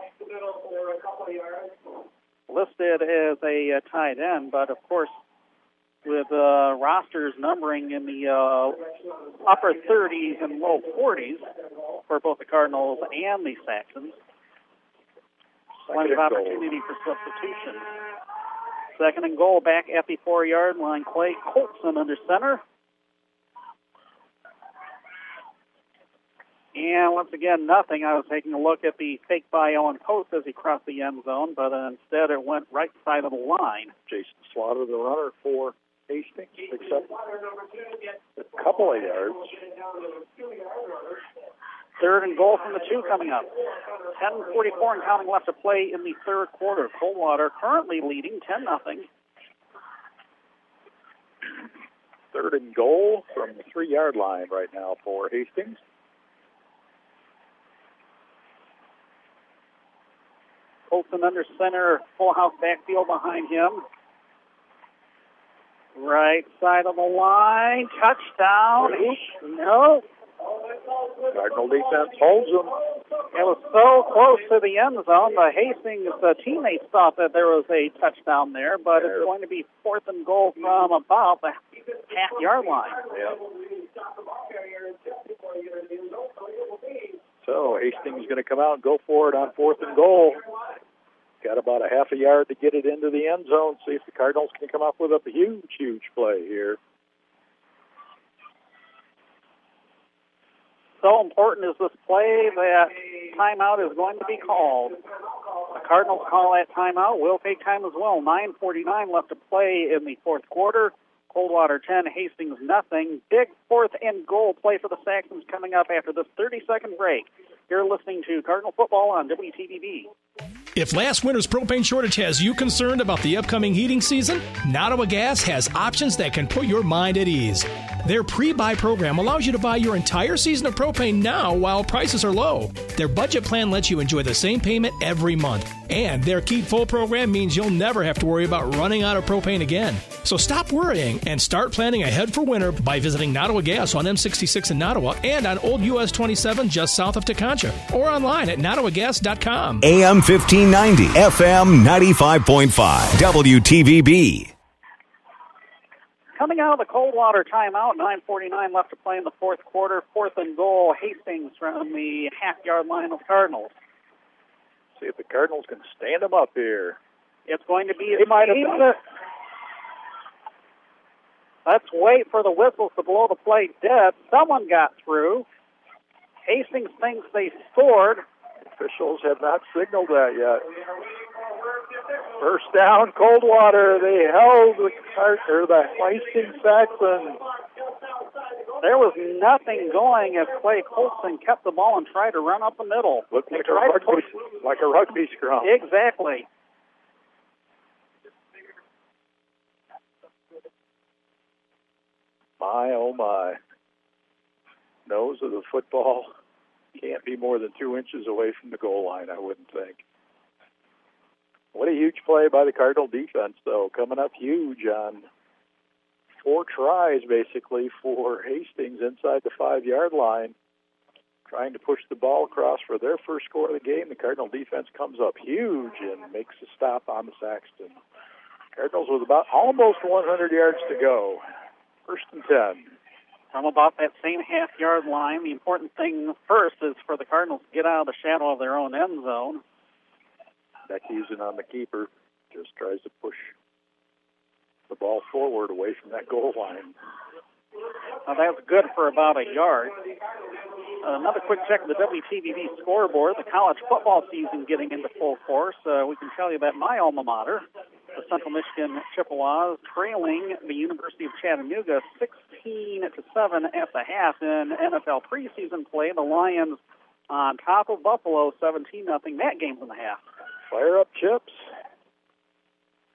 Listed as a uh, tight end, but of course, with uh, rosters numbering in the uh, upper thirties and low forties for both the Cardinals and the Saxons. Plenty of opportunity for substitution. Second and goal back at the four-yard line. Clay Colson under center. And once again, nothing. I was taking a look at the fake by Owen Post as he crossed the end zone, but uh, instead it went right side of the line. Jason Slaughter, the runner for Hastings, picks up a couple of yards. Third and goal from the two coming up. ten forty-four and counting left to play in the third quarter. Coldwater currently leading ten nothing. Third and goal from the three-yard line right now for Hastings. Colton under center, full house backfield behind him. Right side of the line, touchdown. No. Cardinal defense holds them. It was so close to the end zone. The Hastings uh, teammates thought that there was a touchdown there, but it's going to be fourth and goal from about the half-yard line. Yeah. So Hastings is going to come out and go for it on fourth and goal. Got about a half a yard to get it into the end zone. See if the Cardinals can come up with a huge, huge play here. So important is this play that timeout is going to be called. The Cardinals call that timeout. We'll take time as well. nine forty-nine left to play in the fourth quarter. Coldwater ten, Hastings nothing. Big fourth and goal play for the Saxons coming up after this thirty-second break. You're listening to Cardinal Football on W T V B. If last winter's propane shortage has you concerned about the upcoming heating season, Nottawa Gas has options that can put your mind at ease. Their pre-buy program allows you to buy your entire season of propane now while prices are low. Their budget plan lets you enjoy the same payment every month. And their Keep Full program means you'll never have to worry about running out of propane again. So stop worrying and start planning ahead for winter by visiting Nottawa Gas on M sixty-six in Nottawa and on Old U S twenty-seven just south of Teconcha, or online at nottawa gas dot com. A M fifteen ninety, F M ninety-five point five, W T V B. Coming out of the Coldwater timeout, nine forty-nine left to play in the fourth quarter. Fourth and goal, Hastings from the half-yard line of the Cardinals. See if the Cardinals can stand them up here. It's going to be a the... Let's wait for the whistles to blow the play dead. Someone got through. Hastings thinks they scored. Officials have not signaled that yet. First down, Coldwater. They held the, or the Hastings Saxons. There was nothing going as Clay Colson kept the ball and tried to run up the middle. Looked like a, rugby, like a rugby scrum. Exactly. My, oh my. Nose of the football can't be more than two inches away from the goal line, I wouldn't think. What a huge play by the Cardinal defense, though. Coming up huge on four tries, basically, for Hastings inside the five-yard line. Trying to push the ball across for their first score of the game. The Cardinal defense comes up huge and makes a stop on the Saxton. Cardinals with about almost one hundred yards to go. First and ten. From about that same half-yard line, the important thing first is for the Cardinals to get out of the shadow of their own end zone. Beckhusen on the keeper, just tries to push the ball forward away from that goal line. Now that's good for about a yard. Uh, another quick check of the W T V B scoreboard. The college football season getting into full force. Uh, we can tell you that my alma mater, the Central Michigan Chippewas, trailing the University of Chattanooga sixteen to seven at the half in N F L preseason play. The Lions on top of Buffalo seventeen nothing. That game's in the half. Fire up, Chips.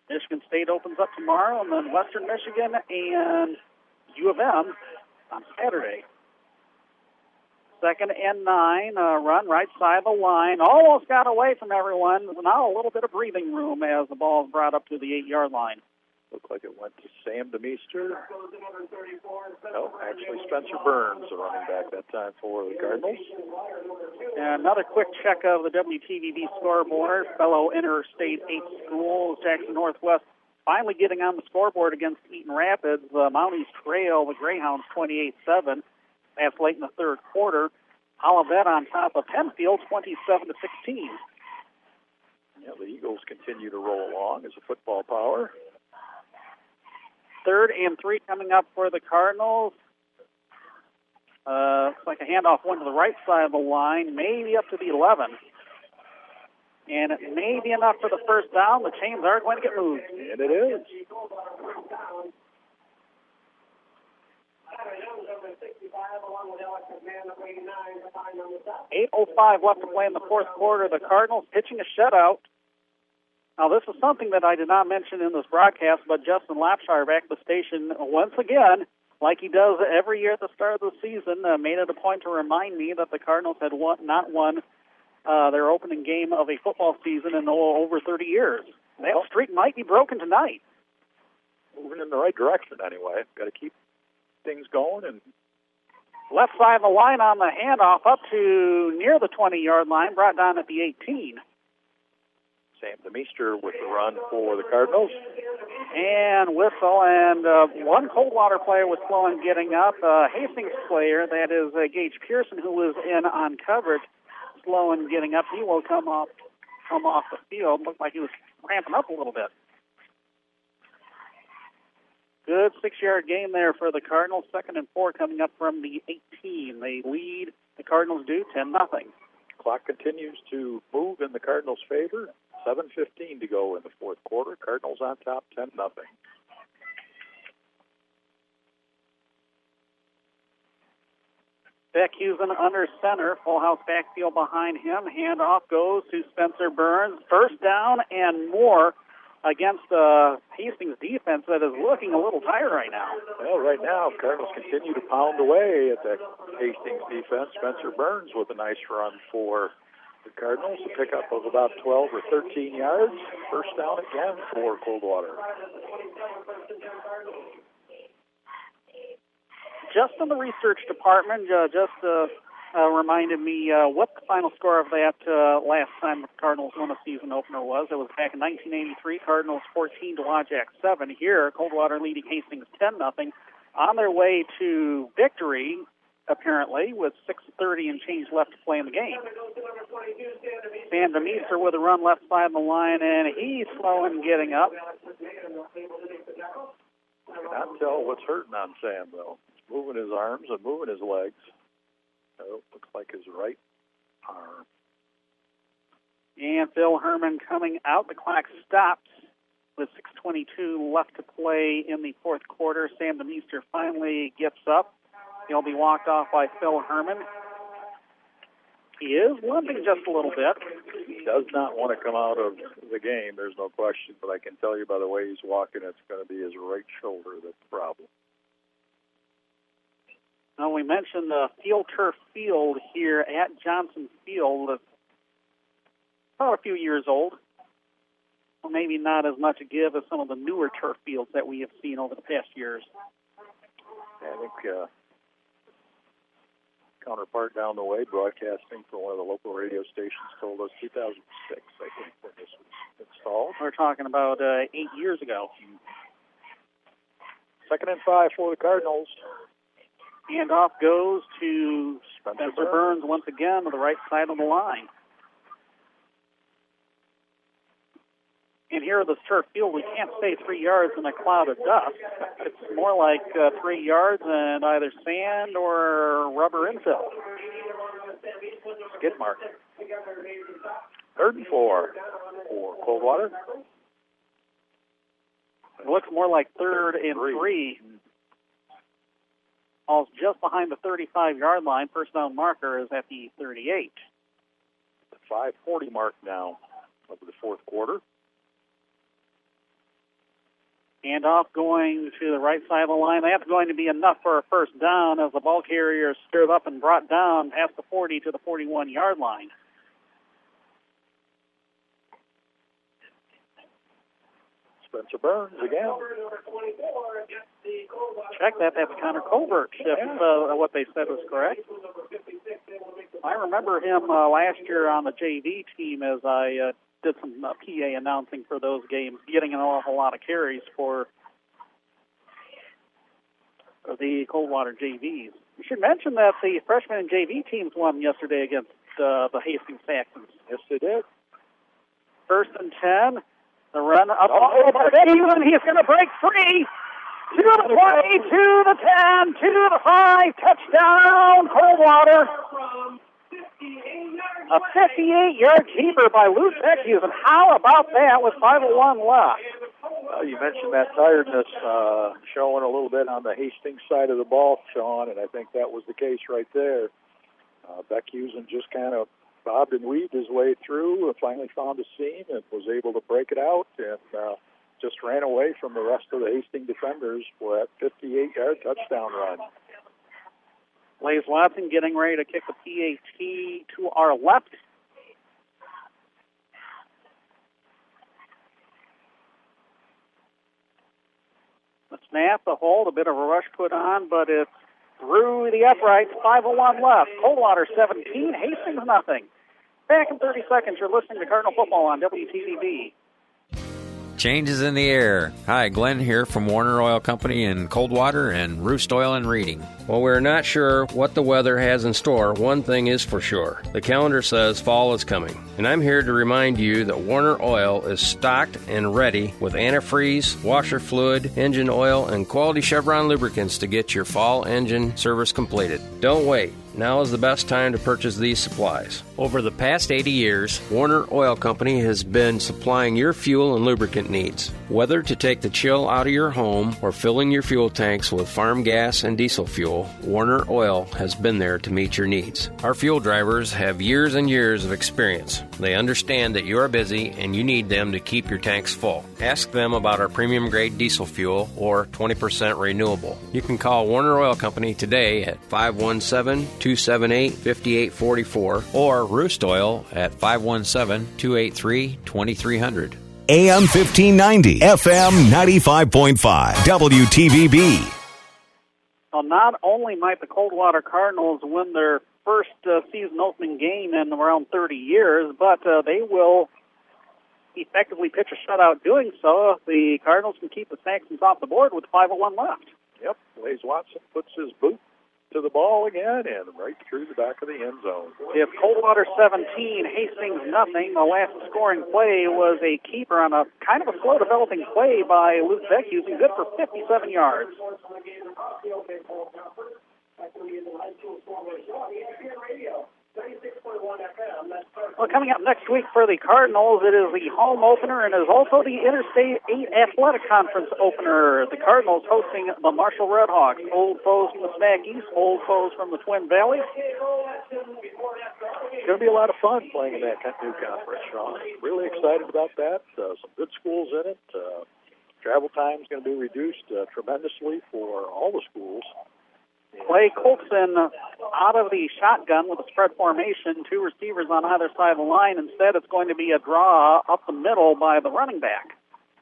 Michigan State opens up tomorrow, and then Western Michigan and U of M on Saturday. Second and nine, uh, run right side of the line. Almost got away from everyone. Now a little bit of breathing room as the ball is brought up to the eight-yard line. Looked like it went to Sam DeMeester. No, actually Spencer Burns, the running back that time for the Cardinals. And another quick check of the W T V B scoreboard. Fellow interstate eight schools, Jackson Northwest, finally getting on the scoreboard against Eaton Rapids. Uh, Mounties trail the Greyhounds twenty-eight seven. That's late in the third quarter. Olivet on top of Penfield, twenty-seven to sixteen. Yeah, the Eagles continue to roll along as a football power. Third and three coming up for the Cardinals. Uh, looks like a handoff went to the right side of the line, maybe up to the eleven. And it may be enough for the first down. The chains are going to get moved. And it is. eight oh five left to play in the fourth quarter. The Cardinals pitching a shutout. Now, this is something that I did not mention in this broadcast, but Justin Lapshire back at the station once again, like he does every year at the start of the season, uh, made it a point to remind me that the Cardinals had won, not won uh, their opening game of a football season in oh, over thirty years. That streak might be broken tonight. Moving in the right direction anyway. Got to keep things going. And left side of the line on the handoff up to near the twenty-yard line, brought down at the eighteen. Sam DeMeester with the run for the Cardinals. And whistle, and uh, one Coldwater player was slow in getting up. Uh, Hastings player, that is uh, Gage Pearson, who was in on coverage, slow in getting up. He will come off, come off the field. Looked like he was ramping up a little bit. Good six-yard gain there for the Cardinals. Second and four coming up from the eighteen. They lead, the Cardinals do, ten nothing. Clock continues to move in the Cardinals' favor. seven fifteen to go in the fourth quarter. Cardinals on top, ten nothing. Beck Husen under center. Full house backfield behind him. Handoff goes to Spencer Burns. First down and more against the uh, Hastings defense that is looking a little tired right now. Well, right now, Cardinals continue to pound away at that Hastings defense. Spencer Burns with a nice run for the Cardinals, a pickup of about twelve or thirteen yards. First down again for Coldwater. Just in the research department, uh, just uh, uh, reminded me uh, what the final score of that uh, last time the Cardinals won a season opener was. It was back in nineteen eighty-three, Cardinals fourteen, Dowagiac seven. Here, Coldwater leading Hastings ten nothing. On their way to victory, apparently, with six thirty and change left to play in the game. Sam DeMeester with a run left side of the line, and he's slow in getting up. Cannot tell what's hurting on Sam, though. He's moving his arms and moving his legs. Oh, looks like his right arm. And Phil Herman coming out. The clock stops with six twenty-two left to play in the fourth quarter. Sam DeMeester finally gets up. He'll be walked off by Phil Herman. He is limping just a little bit. He does not want to come out of the game, there's no question, but I can tell you by the way he's walking, it's going to be his right shoulder that's the problem. Now, we mentioned the Field Turf Field here at Johnson Field. It's about a few years old. Well, maybe not as much a give as some of the newer turf fields that we have seen over the past years. I think uh, counterpart down the way, broadcasting for one of the local radio stations, told us two thousand six, I think, when this was installed. We're talking about uh, eight years ago. Second and five for the Cardinals. Handoff goes to Spencer, Spencer Burns. Burns once again to the right side of the line. And here at this turf field, we can't stay three yards in a cloud of dust. It's more like uh, three yards and either sand or rubber infill. Skid mark. Third and four for Coldwater. It looks more like third and three. three. All's just behind the thirty-five-yard line. First down marker is at the thirty-eight. The five forty mark now of the fourth quarter. Handoff going to the right side of the line. That's going to be enough for a first down as the ball carrier is stirred up and brought down past the forty to the forty-one-yard line. Spencer Burns again. Check that. That's Connor Colbert, if uh, what they said was correct. I remember him uh, last year on the J V team as I uh, did some uh, P A announcing for those games, getting an awful lot of carries for the Coldwater J Vs. We should mention that the freshman and J V teams won yesterday against uh, the Hastings Saxons. Yes, they did. First and ten. The run up oh, by Bevan. He's going to break free. To the twenty, to the ten, to the five. Touchdown, Coldwater. A fifty-eight-yard keeper by Luke Beckhues. And how about that with five oh one left? Well, you mentioned that tiredness uh, showing a little bit on the Hastings side of the ball, Sean, and I think that was the case right there. Uh, Beckhues just kind of bobbed and weaved his way through, finally found a seam and was able to break it out and uh, just ran away from the rest of the Hastings defenders for that fifty-eight-yard touchdown run. Blaze Watson getting ready to kick the P A T to our left. The snap, the hold, a bit of a rush put on, but it's through the uprights. five oh one left. Coldwater seventeen, Hastings nothing. Back in thirty seconds, you're listening to Cardinal Football on W T V B. Changes in the air. Hi, Glenn here from Warner Oil Company in Coldwater and Roost Oil and Reading. While we're not sure what the weather has in store, one thing is for sure. The calendar says fall is coming. And I'm here to remind you that Warner Oil is stocked and ready with antifreeze, washer fluid, engine oil, and quality Chevron lubricants to get your fall engine service completed. Don't wait. Now is the best time to purchase these supplies. Over the past eighty years, Warner Oil Company has been supplying your fuel and lubricant needs. Whether to take the chill out of your home or filling your fuel tanks with farm gas and diesel fuel, Warner Oil has been there to meet your needs. Our fuel drivers have years and years of experience. They understand that you are busy and you need them to keep your tanks full. Ask them about our premium grade diesel fuel or twenty percent renewable. You can call Warner Oil Company today at five one seven, two seven eight, five eight four four or Roost Oil at five one seven, two eight three, two three zero zero. A M fifteen ninety, F M ninety-five point five, W T V B. Well, not only might the Coldwater Cardinals win their first uh, season opening game in around thirty years, but uh, they will effectively pitch a shutout doing so. The Cardinals can keep the Saxons off the board with five oh one left. Yep, Blaze Watson puts his boot to the ball again and right through the back of the end zone. If Coldwater seventeen, Hastings nothing, the last scoring play was a keeper on a kind of a slow developing play by Luke Beckhues, using good for fifty-seven yards. Well, coming up next week for the Cardinals, it is the home opener and is also the Interstate eight Athletic Conference opener. The Cardinals hosting the Marshall Redhawks, old foes from the Smack East, old foes from the Twin Valleys. It's going to be a lot of fun playing in that new conference, Sean. Really excited about that. Uh, some good schools in it. Uh, travel time is going to be reduced uh, tremendously for all the schools. Clay Colson out of the shotgun with a spread formation, two receivers on either side of the line. Instead, it's going to be a draw up the middle by the running back.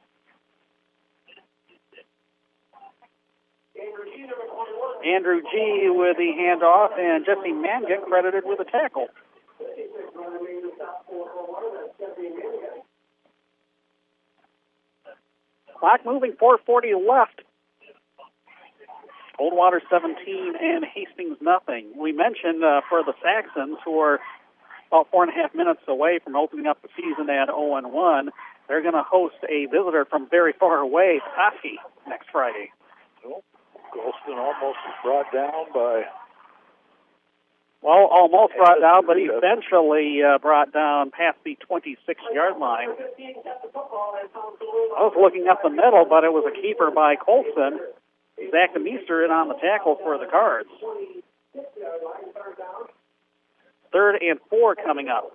Andrew G. with the handoff, and Jesse Mangan credited with a tackle. Clock moving, four forty left. Coldwater seventeen and Hastings nothing. We mentioned uh, for the Saxons, who are about four and a half minutes away from opening up the season at oh and one, they're going to host a visitor from very far away, Petoskey, next Friday. Well, Golston almost brought down by... Well, almost brought down, but eventually uh, brought down past the twenty-six-yard line. I was looking up the middle, but it was a keeper by Colson. Zach Meester in on the tackle for the Cards. Third and four coming up.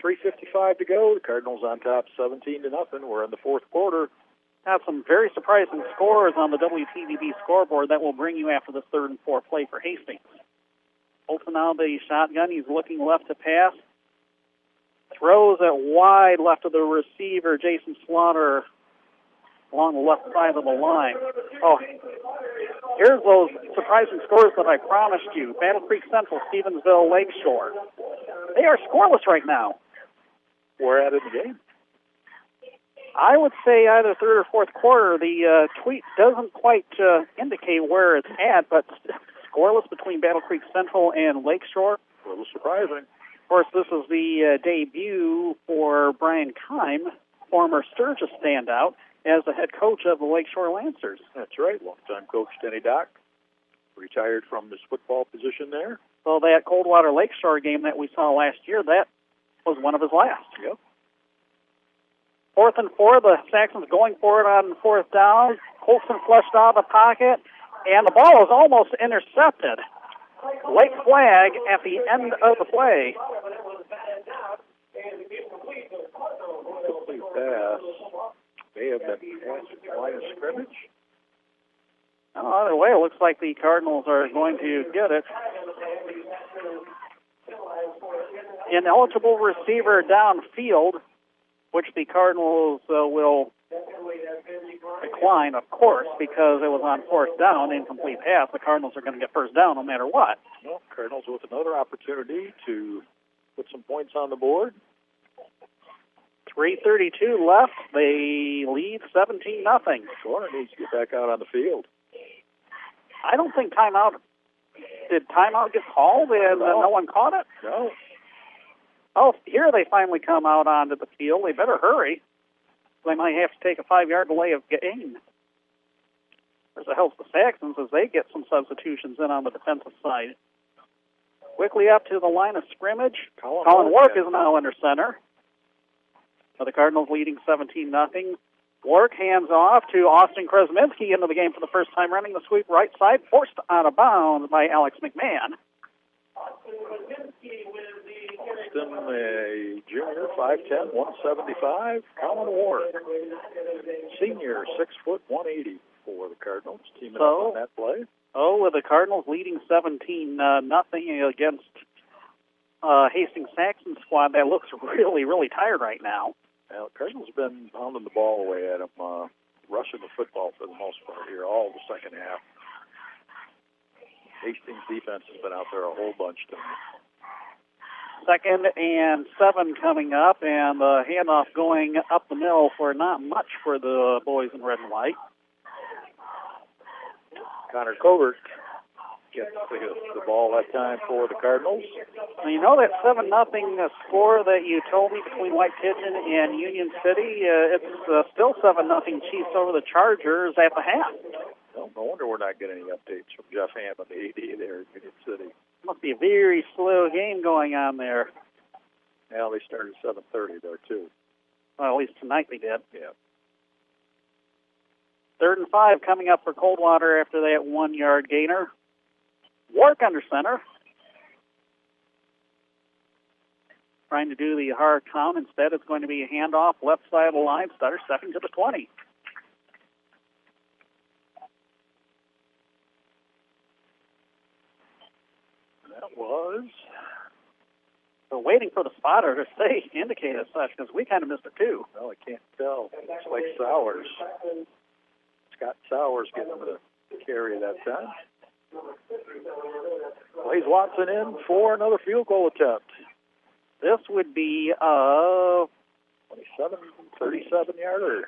three fifty-five to go. The Cardinals on top seventeen to nothing. We're in the fourth quarter. Have some very surprising scores on the W T V B scoreboard that will bring you after the third and fourth play for Hastings. Olsen now the shotgun. He's looking left to pass. Throws it wide left of the receiver, Jason Slaughter, along the left side of the line. Oh, here's those surprising scores that I promised you. Battle Creek Central, Stevensville, Lakeshore. They are scoreless right now. We're at it in the game. I would say either third or fourth quarter. The uh, tweet doesn't quite uh, indicate where it's at, but scoreless between Battle Creek Central and Lakeshore. A little surprising. Of course, this is the uh, debut for Brian Keim, former Sturgis standout, as the head coach of the Lakeshore Lancers. That's right. Longtime coach Denny Dock retired from his football position there. So that Coldwater Lakeshore game that we saw last year, that was one of his last. Yep. Fourth and four, the Saxons going for it on fourth down. Colson flushed out of the pocket, and the ball is almost intercepted. Late flag at the end of the play. Complete pass. May have been past the line of scrimmage. No, either way, it looks like the Cardinals are going to get it. Ineligible receiver downfield, which the Cardinals uh, will decline, of course, because it was on fourth down, incomplete pass. The Cardinals are going to get first down no matter what. Well, Cardinals with another opportunity to put some points on the board. three thirty-two left. They lead seventeen nothing. Corner needs to get back out on the field. I don't think timeout. Did timeout get called and no, uh, no one caught it? No. Oh, here they finally come out onto the field. They better hurry. They might have to take a five-yard delay of game. There's a help the Saxons as they get some substitutions in on the defensive side. Quickly up to the line of scrimmage. Colin, Colin Work Work is now under center. So the Cardinals leading seventeen nothing. Work hands off to Austin Kresminski into the game for the first time, running the sweep right side, forced out of bounds by Alex McMahon. Austin, a junior, five ten, one seventy-five. Colin Ward, senior, six foot, one eighty for the Cardinals. Teaming so, up on that play. Oh, with the Cardinals leading seventeen uh, nothing against uh, Hastings Saxon squad that looks really, really tired right now. Well, the Cardinals have been pounding the ball away at them, uh, rushing the football for the most part here all the second half. Hastings defense has been out there a whole bunch tonight. Second and seven coming up, and the handoff going up the middle for not much for the boys in red and white. Connor Covert gets the, the ball that time for the Cardinals. Well, you know that seven nothing score that you told me between White Pigeon and Union City? Uh, it's uh, still seven nothing Chiefs over the Chargers at the half. Well, no wonder we're not getting any updates from Jeff Hammond, the A D there in Union City. Must be a very slow game going on there. Well, they started seven thirty there, too. Well, at least tonight they did. Yeah. Third and five coming up for Coldwater after that one-yard gainer. Work under center. Trying to do the hard count. Instead, it's going to be a handoff left side of the line. Stutter stepping to the twenty. That was... We're waiting for the spotter to say, indicate as such, because we kind of missed it too. Well, I can't tell. Looks like Sowers. Scott Sowers getting the carry that time. Blaze Watson in for another field goal attempt. This would be a twenty-seven, thirty-seven-yarder.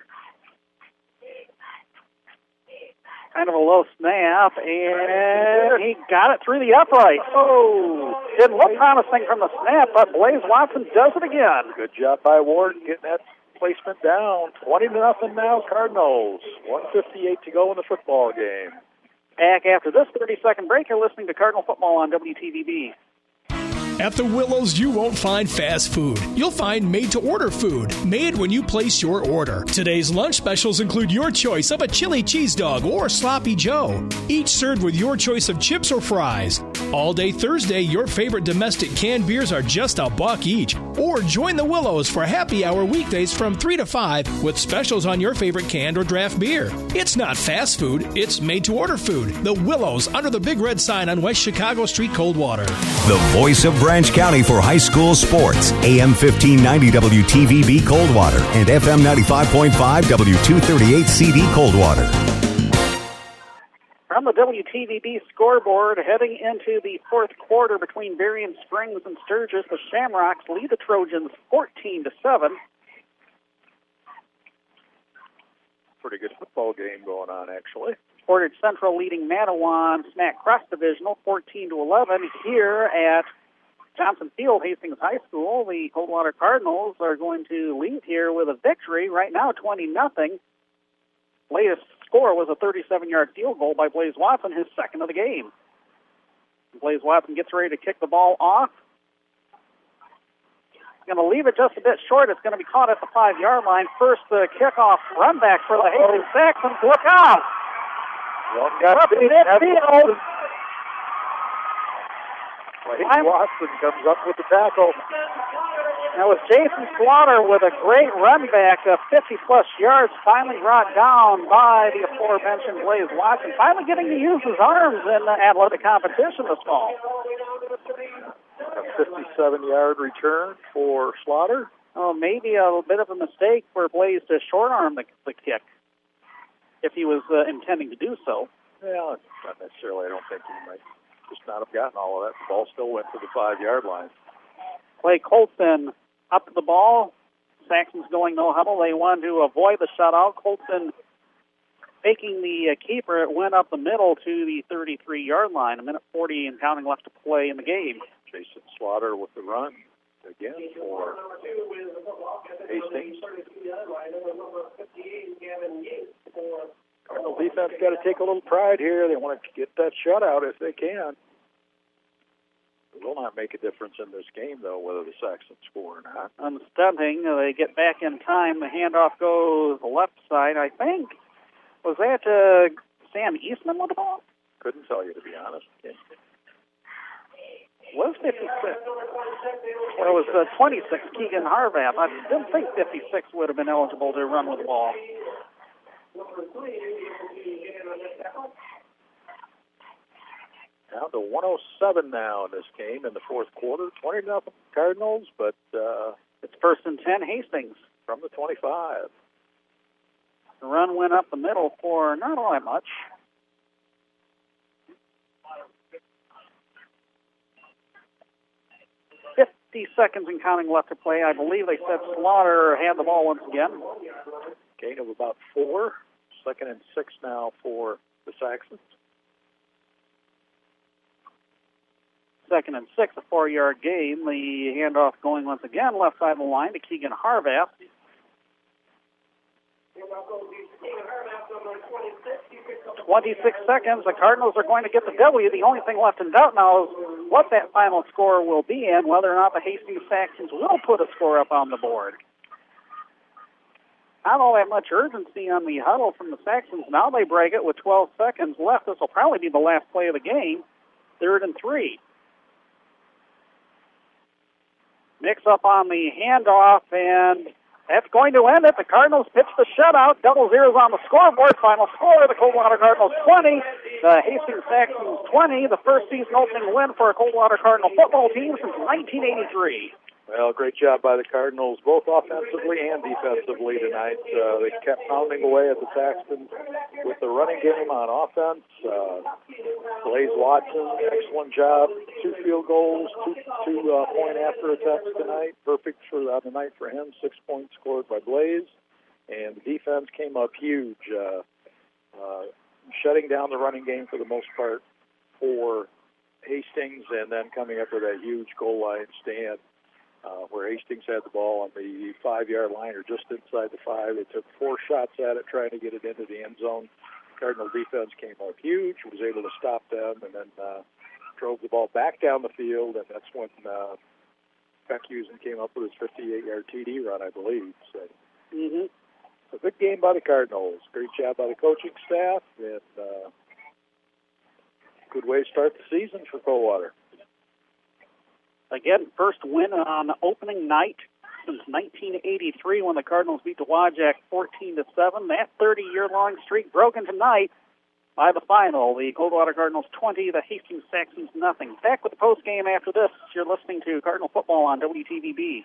Kind of a low snap, and he got it through the upright. Oh, didn't look promising from the snap, but Blaze Watson does it again. Good job by Ward getting that placement down. twenty to nothing now, Cardinals. one fifty-eight to go in the football game. Back after this thirty-second break, you're listening to Cardinal Football on W T V B. At the Willows, you won't find fast food. You'll find made-to-order food, made when you place your order. Today's lunch specials include your choice of a chili cheese dog or sloppy Joe, each served with your choice of chips or fries. All day Thursday, your favorite domestic canned beers are just a buck each. Or join the Willows for happy hour weekdays from three to five with specials on your favorite canned or draft beer. It's not fast food, it's made-to-order food. The Willows, under the big red sign on West Chicago Street, Coldwater. The voice of Branch County for high school sports. A M fifteen ninety W T V B Coldwater and F M ninety-five point five W two thirty-eight C D Coldwater. From the W T V B scoreboard, heading into the fourth quarter between Berrien Springs and Sturgis, the Shamrocks lead the Trojans fourteen to seven. Pretty good football game going on, actually. Portage Central leading Mattawan Smack Cross Divisional fourteen to eleven. Here at Johnson Field, Hastings High School, the Coldwater Cardinals are going to lead here with a victory right now, twenty nothing. Latest score was a thirty-seven-yard field goal by Blaze Watson, his second of the game. Blaze Watson gets ready to kick the ball off. Going to leave it just a bit short. It's going to be caught at the five-yard line. First, the kickoff run back for the Hastings Saxons. Look out! Well, got Up midfield. Blaze Watson comes up with the tackle. That was Jason Slaughter with a great run back of fifty-plus yards, finally brought down by the aforementioned Blaze Watson, finally getting to use his arms in the athletic competition this fall. A fifty-seven-yard return for Slaughter. Oh, maybe a little bit of a mistake for Blaze to short-arm the, the kick, if he was uh, intending to do so. Well, not necessarily. I don't think he might just not have gotten all of that. The ball still went to the five-yard line. Clay Colson up to the ball. Saxons going no huddle. They wanted to avoid the shutout. Colson faking the uh, keeper. It went up the middle to the thirty-three-yard line. A minute forty and counting left to play in the game. Jason Slaughter with the run again for Hastings. Cardinal defense got to take a little pride here. They want to get that shutout if they can. It will not make a difference in this game, though, whether the Saxons score or not. Unstunting. Uh, they get back in time. The handoff goes left side, I think. Was that uh, Sam Eastman with the ball? Couldn't tell you, to be honest. Yeah. Was fifty-six. Well, it was uh, twenty-six, Keegan Harvath. I didn't think fifty-six would have been eligible to run with the ball. Down to one oh seven now in this game in the fourth quarter. twenty nothing Cardinals, but uh, it's first and ten Hastings. From the twenty-five. The run went up the middle for not all that much. fifty seconds and counting left to play. I believe they said Slaughter had the ball once again. Gain of about four. Second and six now for the Saxons. Second and six, a four-yard gain. The handoff going once again left side of the line to Keegan Harvath. twenty-six seconds. The Cardinals are going to get the W. The only thing left in doubt now is what that final score will be and whether or not the Hastings Saxons will put a score up on the board. Not all that much urgency on the huddle from the Saxons. Now they break it with twelve seconds left. This will probably be the last play of the game. Third and three. Mix up on the handoff, and that's going to end it. The Cardinals pitch the shutout. Double zeros on the scoreboard. Final score, the Coldwater Cardinals twenty, the Hastings Saxons twenty. The first season opening win for a Coldwater Cardinal football team since nineteen eighty-three. Well, great job by the Cardinals, both offensively and defensively tonight. Uh, they kept pounding away at the Saxons with the running game on offense. Uh, Blaze Watson, excellent job. Two field goals, two, two uh, point after attempts tonight. Perfect for on the night for him. Six points scored by Blaze. And the defense came up huge, uh, uh, shutting down the running game for the most part for Hastings, and then coming up with that huge goal line stand. Uh, where Hastings had the ball on the five-yard line or just inside the five. They took four shots at it trying to get it into the end zone. Cardinal defense came up huge, was able to stop them, and then uh, drove the ball back down the field, and that's when uh, Beckhusen came up with his fifty-eight-yard T D run, I believe. So, mm-hmm. A good game by the Cardinals. Great job by the coaching staff, and uh, good way to start the season for Coldwater. Again, first win on opening night since nineteen eighty-three when the Cardinals beat the Wajak fourteen to seven. That thirty-year-long streak broken tonight by the final. The Coldwater Cardinals twenty, the Hastings Saxons nothing. Back with the postgame after this. You're listening to Cardinal Football on W T V B.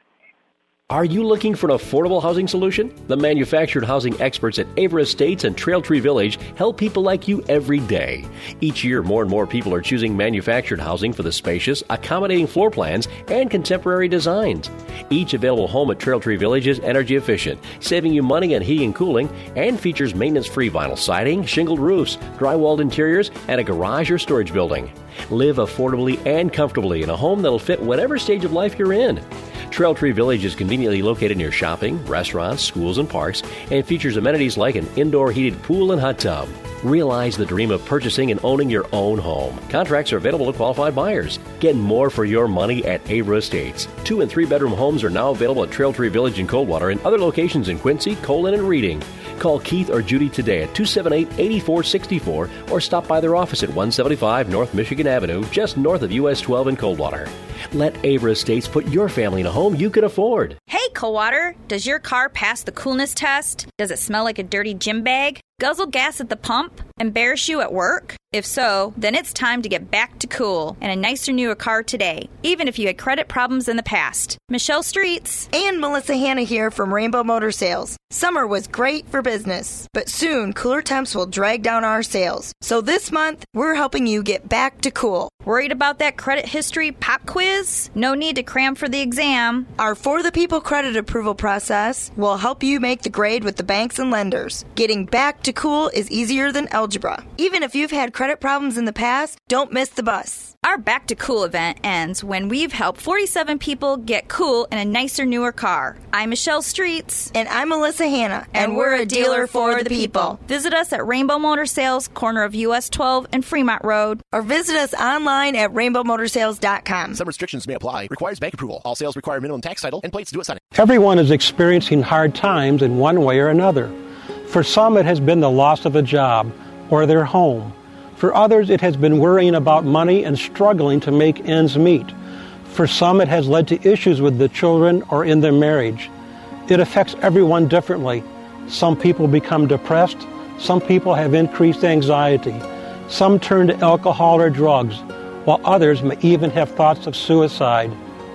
Are you looking for an affordable housing solution? The manufactured housing experts at Avra Estates and Trail Tree Village help people like you every day. Each year, more and more people are choosing manufactured housing for the spacious, accommodating floor plans and contemporary designs. Each available home at Trail Tree Village is energy efficient, saving you money on heating and cooling, and features maintenance-free vinyl siding, shingled roofs, drywalled interiors, and a garage or storage building. Live affordably and comfortably in a home that'll fit whatever stage of life you're in. Trail Tree Village is conveniently located near shopping, restaurants, schools, and parks, and features amenities like an indoor heated pool and hot tub. Realize the dream of purchasing and owning your own home. Contracts are available to qualified buyers. Get more for your money at Avra Estates. Two and three bedroom homes are now available at Trail Tree Village in Coldwater and other locations in Quincy, Colon, and Reading. Call Keith or Judy today at two seven eight, eight four six four or stop by their office at one seventy-five North Michigan Avenue, just north of U S twelve in Coldwater. Let Avra Estates put your family in a home you can afford. Hey, Coldwater, does your car pass the coolness test? Does it smell like a dirty gym bag? Guzzle gas at the pump? Embarrass you at work? If so, then it's time to get back to cool and a nicer, newer car today, even if you had credit problems in the past. Michelle Streets and Melissa Hanna here from Rainbow Motor Sales. Summer was great for business, but soon cooler temps will drag down our sales. So this month, we're helping you get back to cool. Worried about that credit history pop quiz? No need to cram for the exam. Our For the People credit approval process will help you make the grade with the banks and lenders. Getting back to cool is easier than algebra. Even if you've had credit problems in the past, don't miss the bus. Our Back to Cool event ends when we've helped forty-seven people get cool in a nicer, newer car. I'm Michelle Streets. And I'm Melissa Hanna. And, and we're a dealer for the people. Visit us at Rainbow Motor Sales, corner of U S twelve and Fremont Road. Or visit us online at rainbow motor sales dot com. Some restrictions may apply. Requires bank approval. All sales require minimum tax title and plates. Do it sign. Everyone is experiencing hard times in one way or another. For some, it has been the loss of a job or their home. For others, it has been worrying about money and struggling to make ends meet. For some, it has led to issues with the children or in their marriage. It affects everyone differently. Some people become depressed. Some people have increased anxiety. Some turn to alcohol or drugs, while others may even have thoughts of suicide.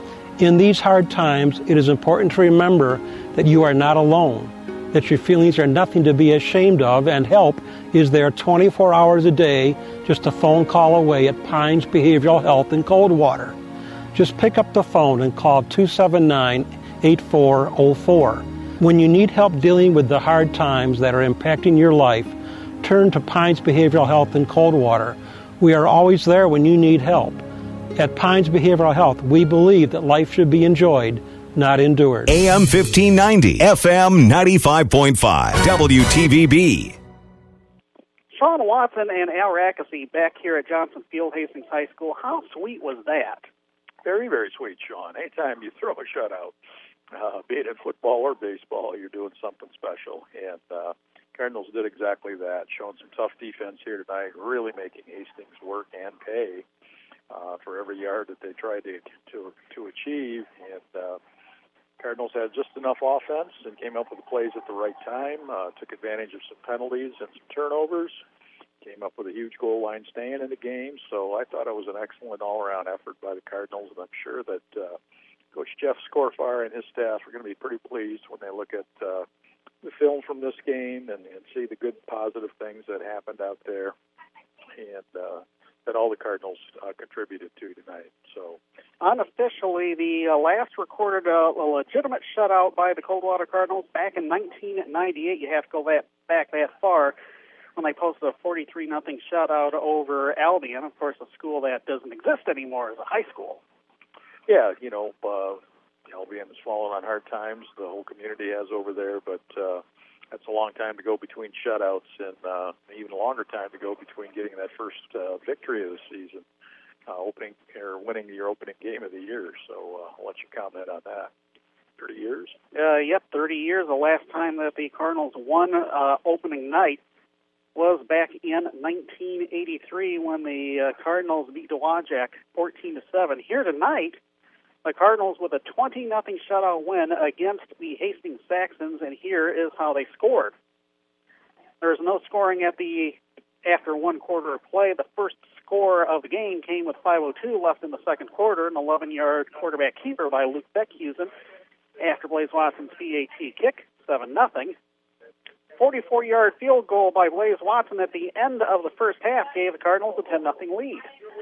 In these hard times, it is important to remember that you are not alone, that your feelings are nothing to be ashamed of, and help is there twenty-four hours a day, just a phone call away at Pines Behavioral Health in Coldwater. Just pick up the phone and call two seven nine, eight four zero four. When you need help dealing with the hard times that are impacting your life, turn to Pines Behavioral Health in Coldwater. We are always there when you need help. At Pines Behavioral Health, we believe that life should be enjoyed, not endured. A M fifteen ninety, F M ninety-five point five, W T V B. Sean Watson and Al Rackesee back here at Johnson Field, Hastings High School. How sweet was that? Very, very sweet, Sean. Anytime you throw a shutout, uh, be it in football or baseball, you're doing something special. And uh, Cardinals did exactly that, showing some tough defense here tonight, really making Hastings work and pay uh, for every yard that they tried to to, to achieve. And uh, Cardinals had just enough offense and came up with the plays at the right time, uh, took advantage of some penalties and some turnovers, came up with a huge goal line stand in the game. So I thought it was an excellent all-around effort by the Cardinals, and I'm sure that uh, Coach Jeff Scorfar and his staff are going to be pretty pleased when they look at uh, the film from this game and, and see the good, positive things that happened out there, and uh, that all the Cardinals uh, contributed to tonight. So, unofficially, the uh, last recorded uh, a legitimate shutout by the Coldwater Cardinals back in nineteen ninety-eight. You have to go that, back that far when they posted a forty-three nothing shutout over Albion, of course, a school that doesn't exist anymore as a high school. Yeah, you know, uh, Albion has fallen on hard times. The whole community has over there, but uh, that's a long time to go between shutouts, and uh, even a longer time to go between getting that first uh, victory of the season, uh, opening or winning your opening game of the year. So uh, I'll let you comment on that. thirty years? Uh, yep, thirty years. The last time that the Cardinals won uh, opening night was back in nineteen eighty-three when the uh, Cardinals beat Dowagiac fourteen to seven. Here tonight, the Cardinals with a twenty nothing shutout win against the Hastings Saxons, and here is how they scored. There's no scoring at the after one quarter of play. The first score of the game came with five oh two left in the second quarter, an eleven-yard quarterback keeper by Luke Beckhusen after Blaze Watson's P A T kick, seven nothing. forty-four-yard field goal by Blaze Watson at the end of the first half gave the Cardinals a ten nothing lead.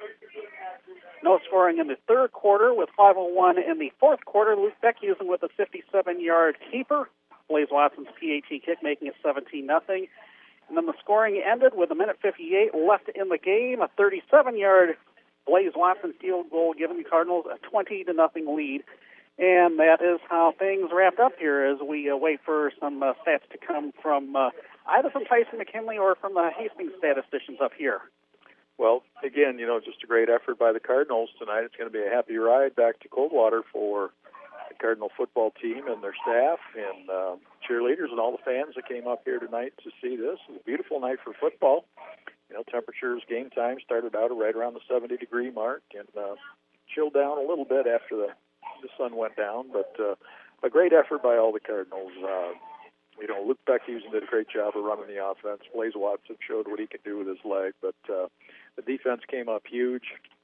No scoring in the third quarter with five oh one in the fourth quarter. Luke Beckhusen with a fifty-seven-yard keeper. Blaze Watson's P A T kick making it seventeen nothing. And then the scoring ended with a minute fifty-eight left in the game. A thirty-seven-yard Blaze Watson field goal giving the Cardinals a twenty to nothing lead. And that is how things wrapped up here as we uh, wait for some uh, stats to come from uh, either from Tyson McKinley or from the Hastings statisticians up here. Well, again, you know, just a great effort by the Cardinals tonight. It's going to be a happy ride back to Coldwater for the Cardinal football team and their staff and uh, cheerleaders and all the fans that came up here tonight to see this. It was a beautiful night for football. You know, temperatures, game time started out right around the seventy-degree mark and uh, chilled down a little bit after the, the sun went down. But uh, a great effort by all the Cardinals. Uh, you know, Luke Beckhusen did a great job of running the offense. Blaze Watson showed what he could do with his leg. But uh, the defense came up huge,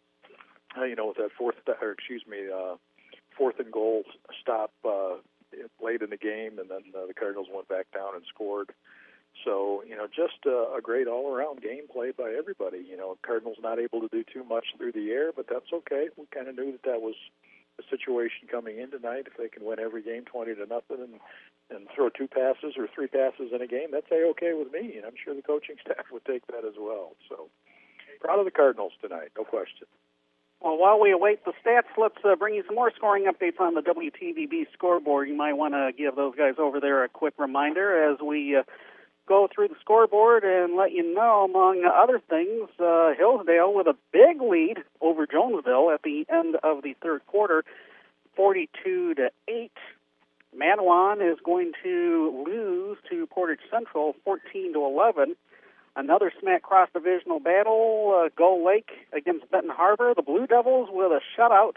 uh, you know, with that fourth, or excuse me, uh, fourth and goal stop uh, late in the game, and then uh, the Cardinals went back down and scored. So, you know, just uh, a great all-around game played by everybody. You know, Cardinals not able to do too much through the air, but that's okay. We kind of knew that that was the situation coming in tonight. If they can win every game twenty to nothing and, and throw two passes or three passes in a game, that's A-okay with me, and I'm sure the coaching staff would take that as well. So, proud of the Cardinals tonight, no question. Well, while we await the stats, let's uh, bring you some more scoring updates on the W T V B scoreboard. You might want to give those guys over there a quick reminder as we uh, go through the scoreboard and let you know, among other things, uh, Hillsdale with a big lead over Jonesville at the end of the third quarter, forty-two to eight. Manawan is going to lose to Portage Central, fourteen to eleven. Another SMAC cross-divisional battle, uh, Gull Lake against Benton Harbor. The Blue Devils with a shutout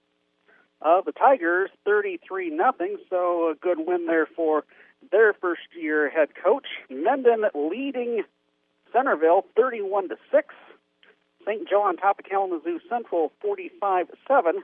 of the Tigers, thirty-three nothing. So a good win there for their first-year head coach. Mendon leading Centerville, thirty-one to six. Saint Joe on top of Kalamazoo Central, forty-five to seven.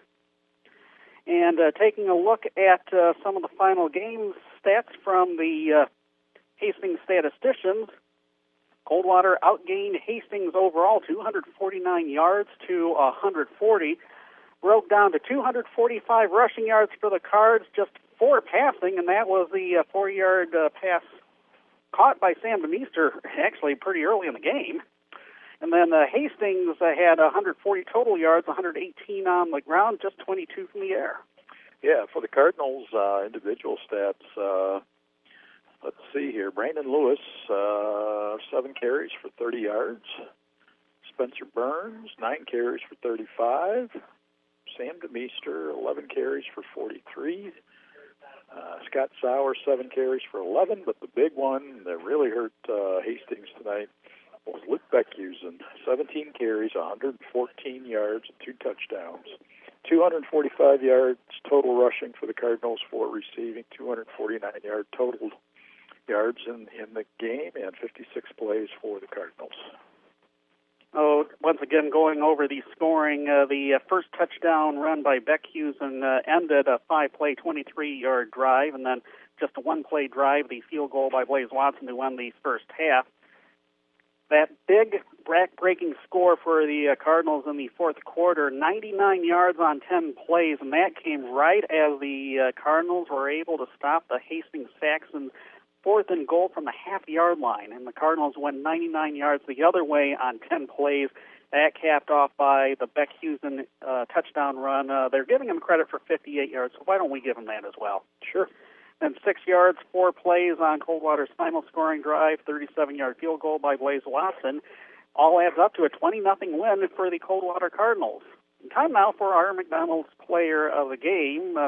And uh, taking a look at uh, some of the final game stats from the uh, Hastings statisticians, Coldwater outgained Hastings overall two hundred forty-nine yards to one hundred forty. Broke down to two hundred forty-five rushing yards for the Cards, just four passing, and that was the uh, four-yard uh, pass caught by Sam DeMeester actually pretty early in the game. And then uh, Hastings uh, had one hundred forty total yards, one hundred eighteen on the ground, just twenty-two from the air. Yeah, for the Cardinals, uh, individual stats, uh, let's see here. Brandon Lewis, uh, seven carries for thirty yards. Spencer Burns, nine carries for thirty-five. Sam DeMeester, eleven carries for forty-three. Uh, Scott Sauer, seven carries for eleven. But the big one that really hurt uh, Hastings tonight was Luke Beckhusen, seventeen carries, one hundred fourteen yards, and two touchdowns. two hundred forty-five yards total rushing for the Cardinals, for receiving, two hundred forty-nine yard total yards in, in the game, and fifty-six plays for the Cardinals. Oh, once again, going over the scoring, uh, the uh, first touchdown run by Beckhusen uh, ended a five-play, twenty-three-yard drive, and then just a one-play drive, the field goal by Blaze Watson to end the first half. That big back-breaking score for the uh, Cardinals in the fourth quarter, ninety-nine yards on ten plays, and that came right as the uh, Cardinals were able to stop the Hastings Saxons fourth and goal from the half-yard line, and the Cardinals went ninety-nine yards the other way on ten plays. That capped off by the Beckhusen uh, touchdown run. Uh, they're giving him credit for fifty-eight yards, so why don't we give him that as well? Sure. And six yards, four plays on Coldwater's final scoring drive, thirty-seven-yard field goal by Blaze Watson. All adds up to a twenty nothing win for the Coldwater Cardinals. Time now for our McDonald's player of the game. Uh,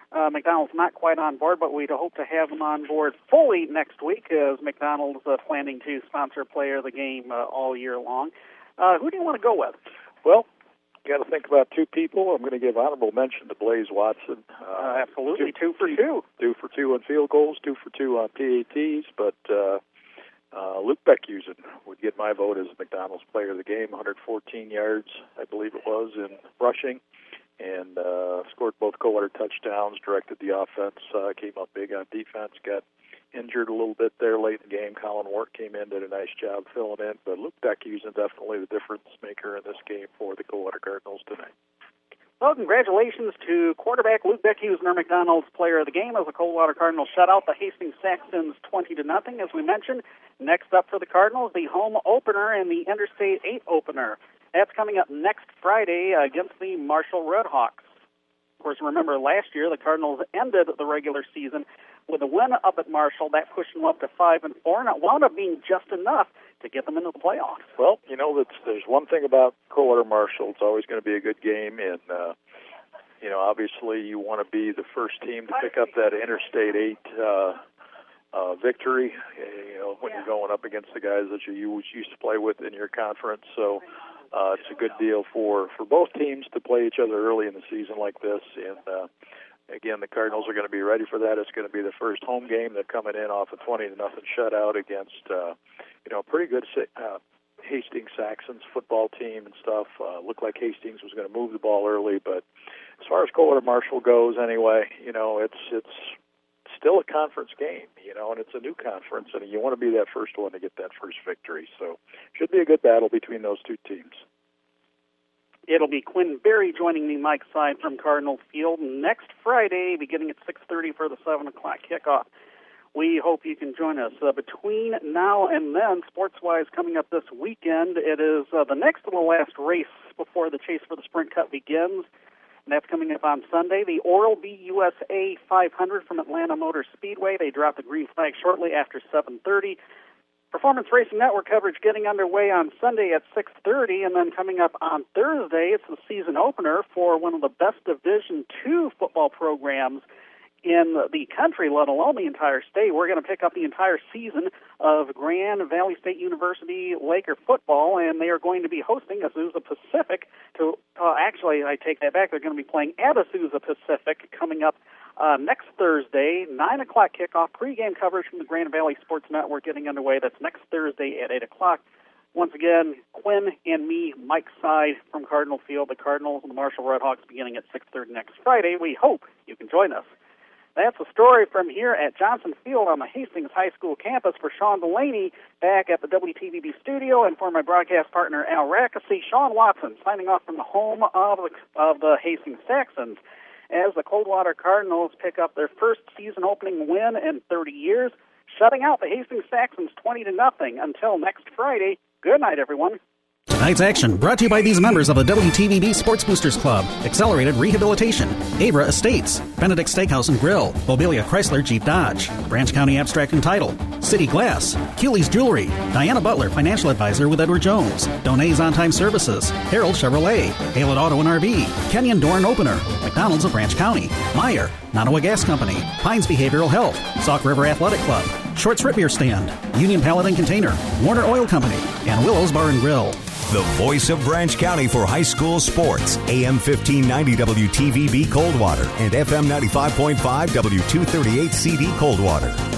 Uh, McDonald's not quite on board, but we'd hope to have them on board fully next week, as McDonald's uh, planning to sponsor Player of the Game uh, all year long. Uh, who do you want to go with? Well, you got to think about two people. I'm going to give honorable mention to Blaze Watson. Uh, uh, absolutely, two, two for two. Two for two on field goals, two for two on P A Ts, but uh, uh, Luke Beckhusen would get my vote as McDonald's Player of the Game, one hundred fourteen yards, I believe it was, in rushing, and uh, scored both Coldwater touchdowns, directed the offense, uh, came up big on defense, got injured a little bit there late in the game. Colin Wart came in, did a nice job filling in, but Luke Beckhusen definitely the difference maker in this game for the Coldwater Cardinals tonight. Well, congratulations to quarterback Luke Beckhusen, our McDonald's Player of the Game, as the Coldwater Cardinals shut out the Hastings Saxons twenty to nothing, as we mentioned. Next up for the Cardinals, the home opener and the Interstate eight opener. That's coming up next Friday against the Marshall Redhawks. Of course, remember last year the Cardinals ended the regular season with a win up at Marshall. That pushed them up to five and four, and it wound up being just enough to get them into the playoffs. Well, you know, that's, there's one thing about Coldwater Marshall. It's always going to be a good game, and uh, you know, obviously you want to be the first team to pick up that Interstate eight uh, uh, victory. You know, when you're going up against the guys that you used to play with in your conference, so. Uh, it's a good deal for, for both teams to play each other early in the season like this. And, uh, again, the Cardinals are going to be ready for that. It's going to be the first home game. They're coming in off a twenty to nothing shutout against, uh, you know, a pretty good uh, Hastings Saxons football team and stuff. Uh, looked like Hastings was going to move the ball early. But as far as Coldwater Marshall goes anyway, you know, it's it's still a conference game, you know, and it's a new conference, and you want to be that first one to get that first victory. So should be a good battle between those two teams. It'll be Quinn Berry joining me, Mike Side, from Cardinal Field next Friday, beginning at six thirty for the seven o'clock kickoff. We hope you can join us. Uh, between now and then, sports-wise, coming up this weekend, it is uh, the next to the last race before the Chase for the Sprint Cup begins. And that's coming up on Sunday. The Oral-B U S A five hundred from Atlanta Motor Speedway. They drop the green flag shortly after seven thirty. Performance Racing Network coverage getting underway on Sunday at six thirty, and then coming up on Thursday, it's the season opener for one of the best Division two football programs in the country, let alone the entire state. We're going to pick up the entire season of Grand Valley State University Laker football, and they are going to be hosting Azusa Pacific. To uh, actually, I take that back. They're going to be playing at Azusa Pacific coming up uh, next Thursday, nine o'clock kickoff. Pregame coverage from the Grand Valley Sports Network getting underway. That's next Thursday at eight o'clock. Once again, Quinn and me, Mike Side from Cardinal Field. The Cardinals and the Marshall Redhawks beginning at six thirty next Friday. We hope you can join us. That's a story from here at Johnson Field on the Hastings High School campus. For Sean Delaney back at the W T V B studio, and for my broadcast partner Al Rackesee, Sean Watson signing off from the home of the, of the Hastings Saxons as the Coldwater Cardinals pick up their first season opening win in thirty years, shutting out the Hastings Saxons twenty to nothing. Until next Friday, good night, everyone. Tonight's action brought to you by these members of the W T V B Sports Boosters Club: Accelerated Rehabilitation, Avra Estates, Benedict Steakhouse and Grill, Mobilia Chrysler Jeep Dodge, Branch County Abstract and Title, City Glass, Keeley's Jewelry, Diana Butler, Financial Advisor with Edward Jones, Donay's On Time Services, Harold Chevrolet, Haylett Auto and R V, Kenyon Door and Opener, McDonald's of Branch County, Meyer, Nottawa Gas Company, Pines Behavioral Health, Sauk River Athletic Club, Shorts Root Beer Stand, Union Pallet and Container, Warner Oil Company, and Willow's Bar and Grill. The voice of Branch County for high school sports. A M fifteen ninety W T V B Coldwater and F M ninety-five point five W two thirty-eight C D Coldwater.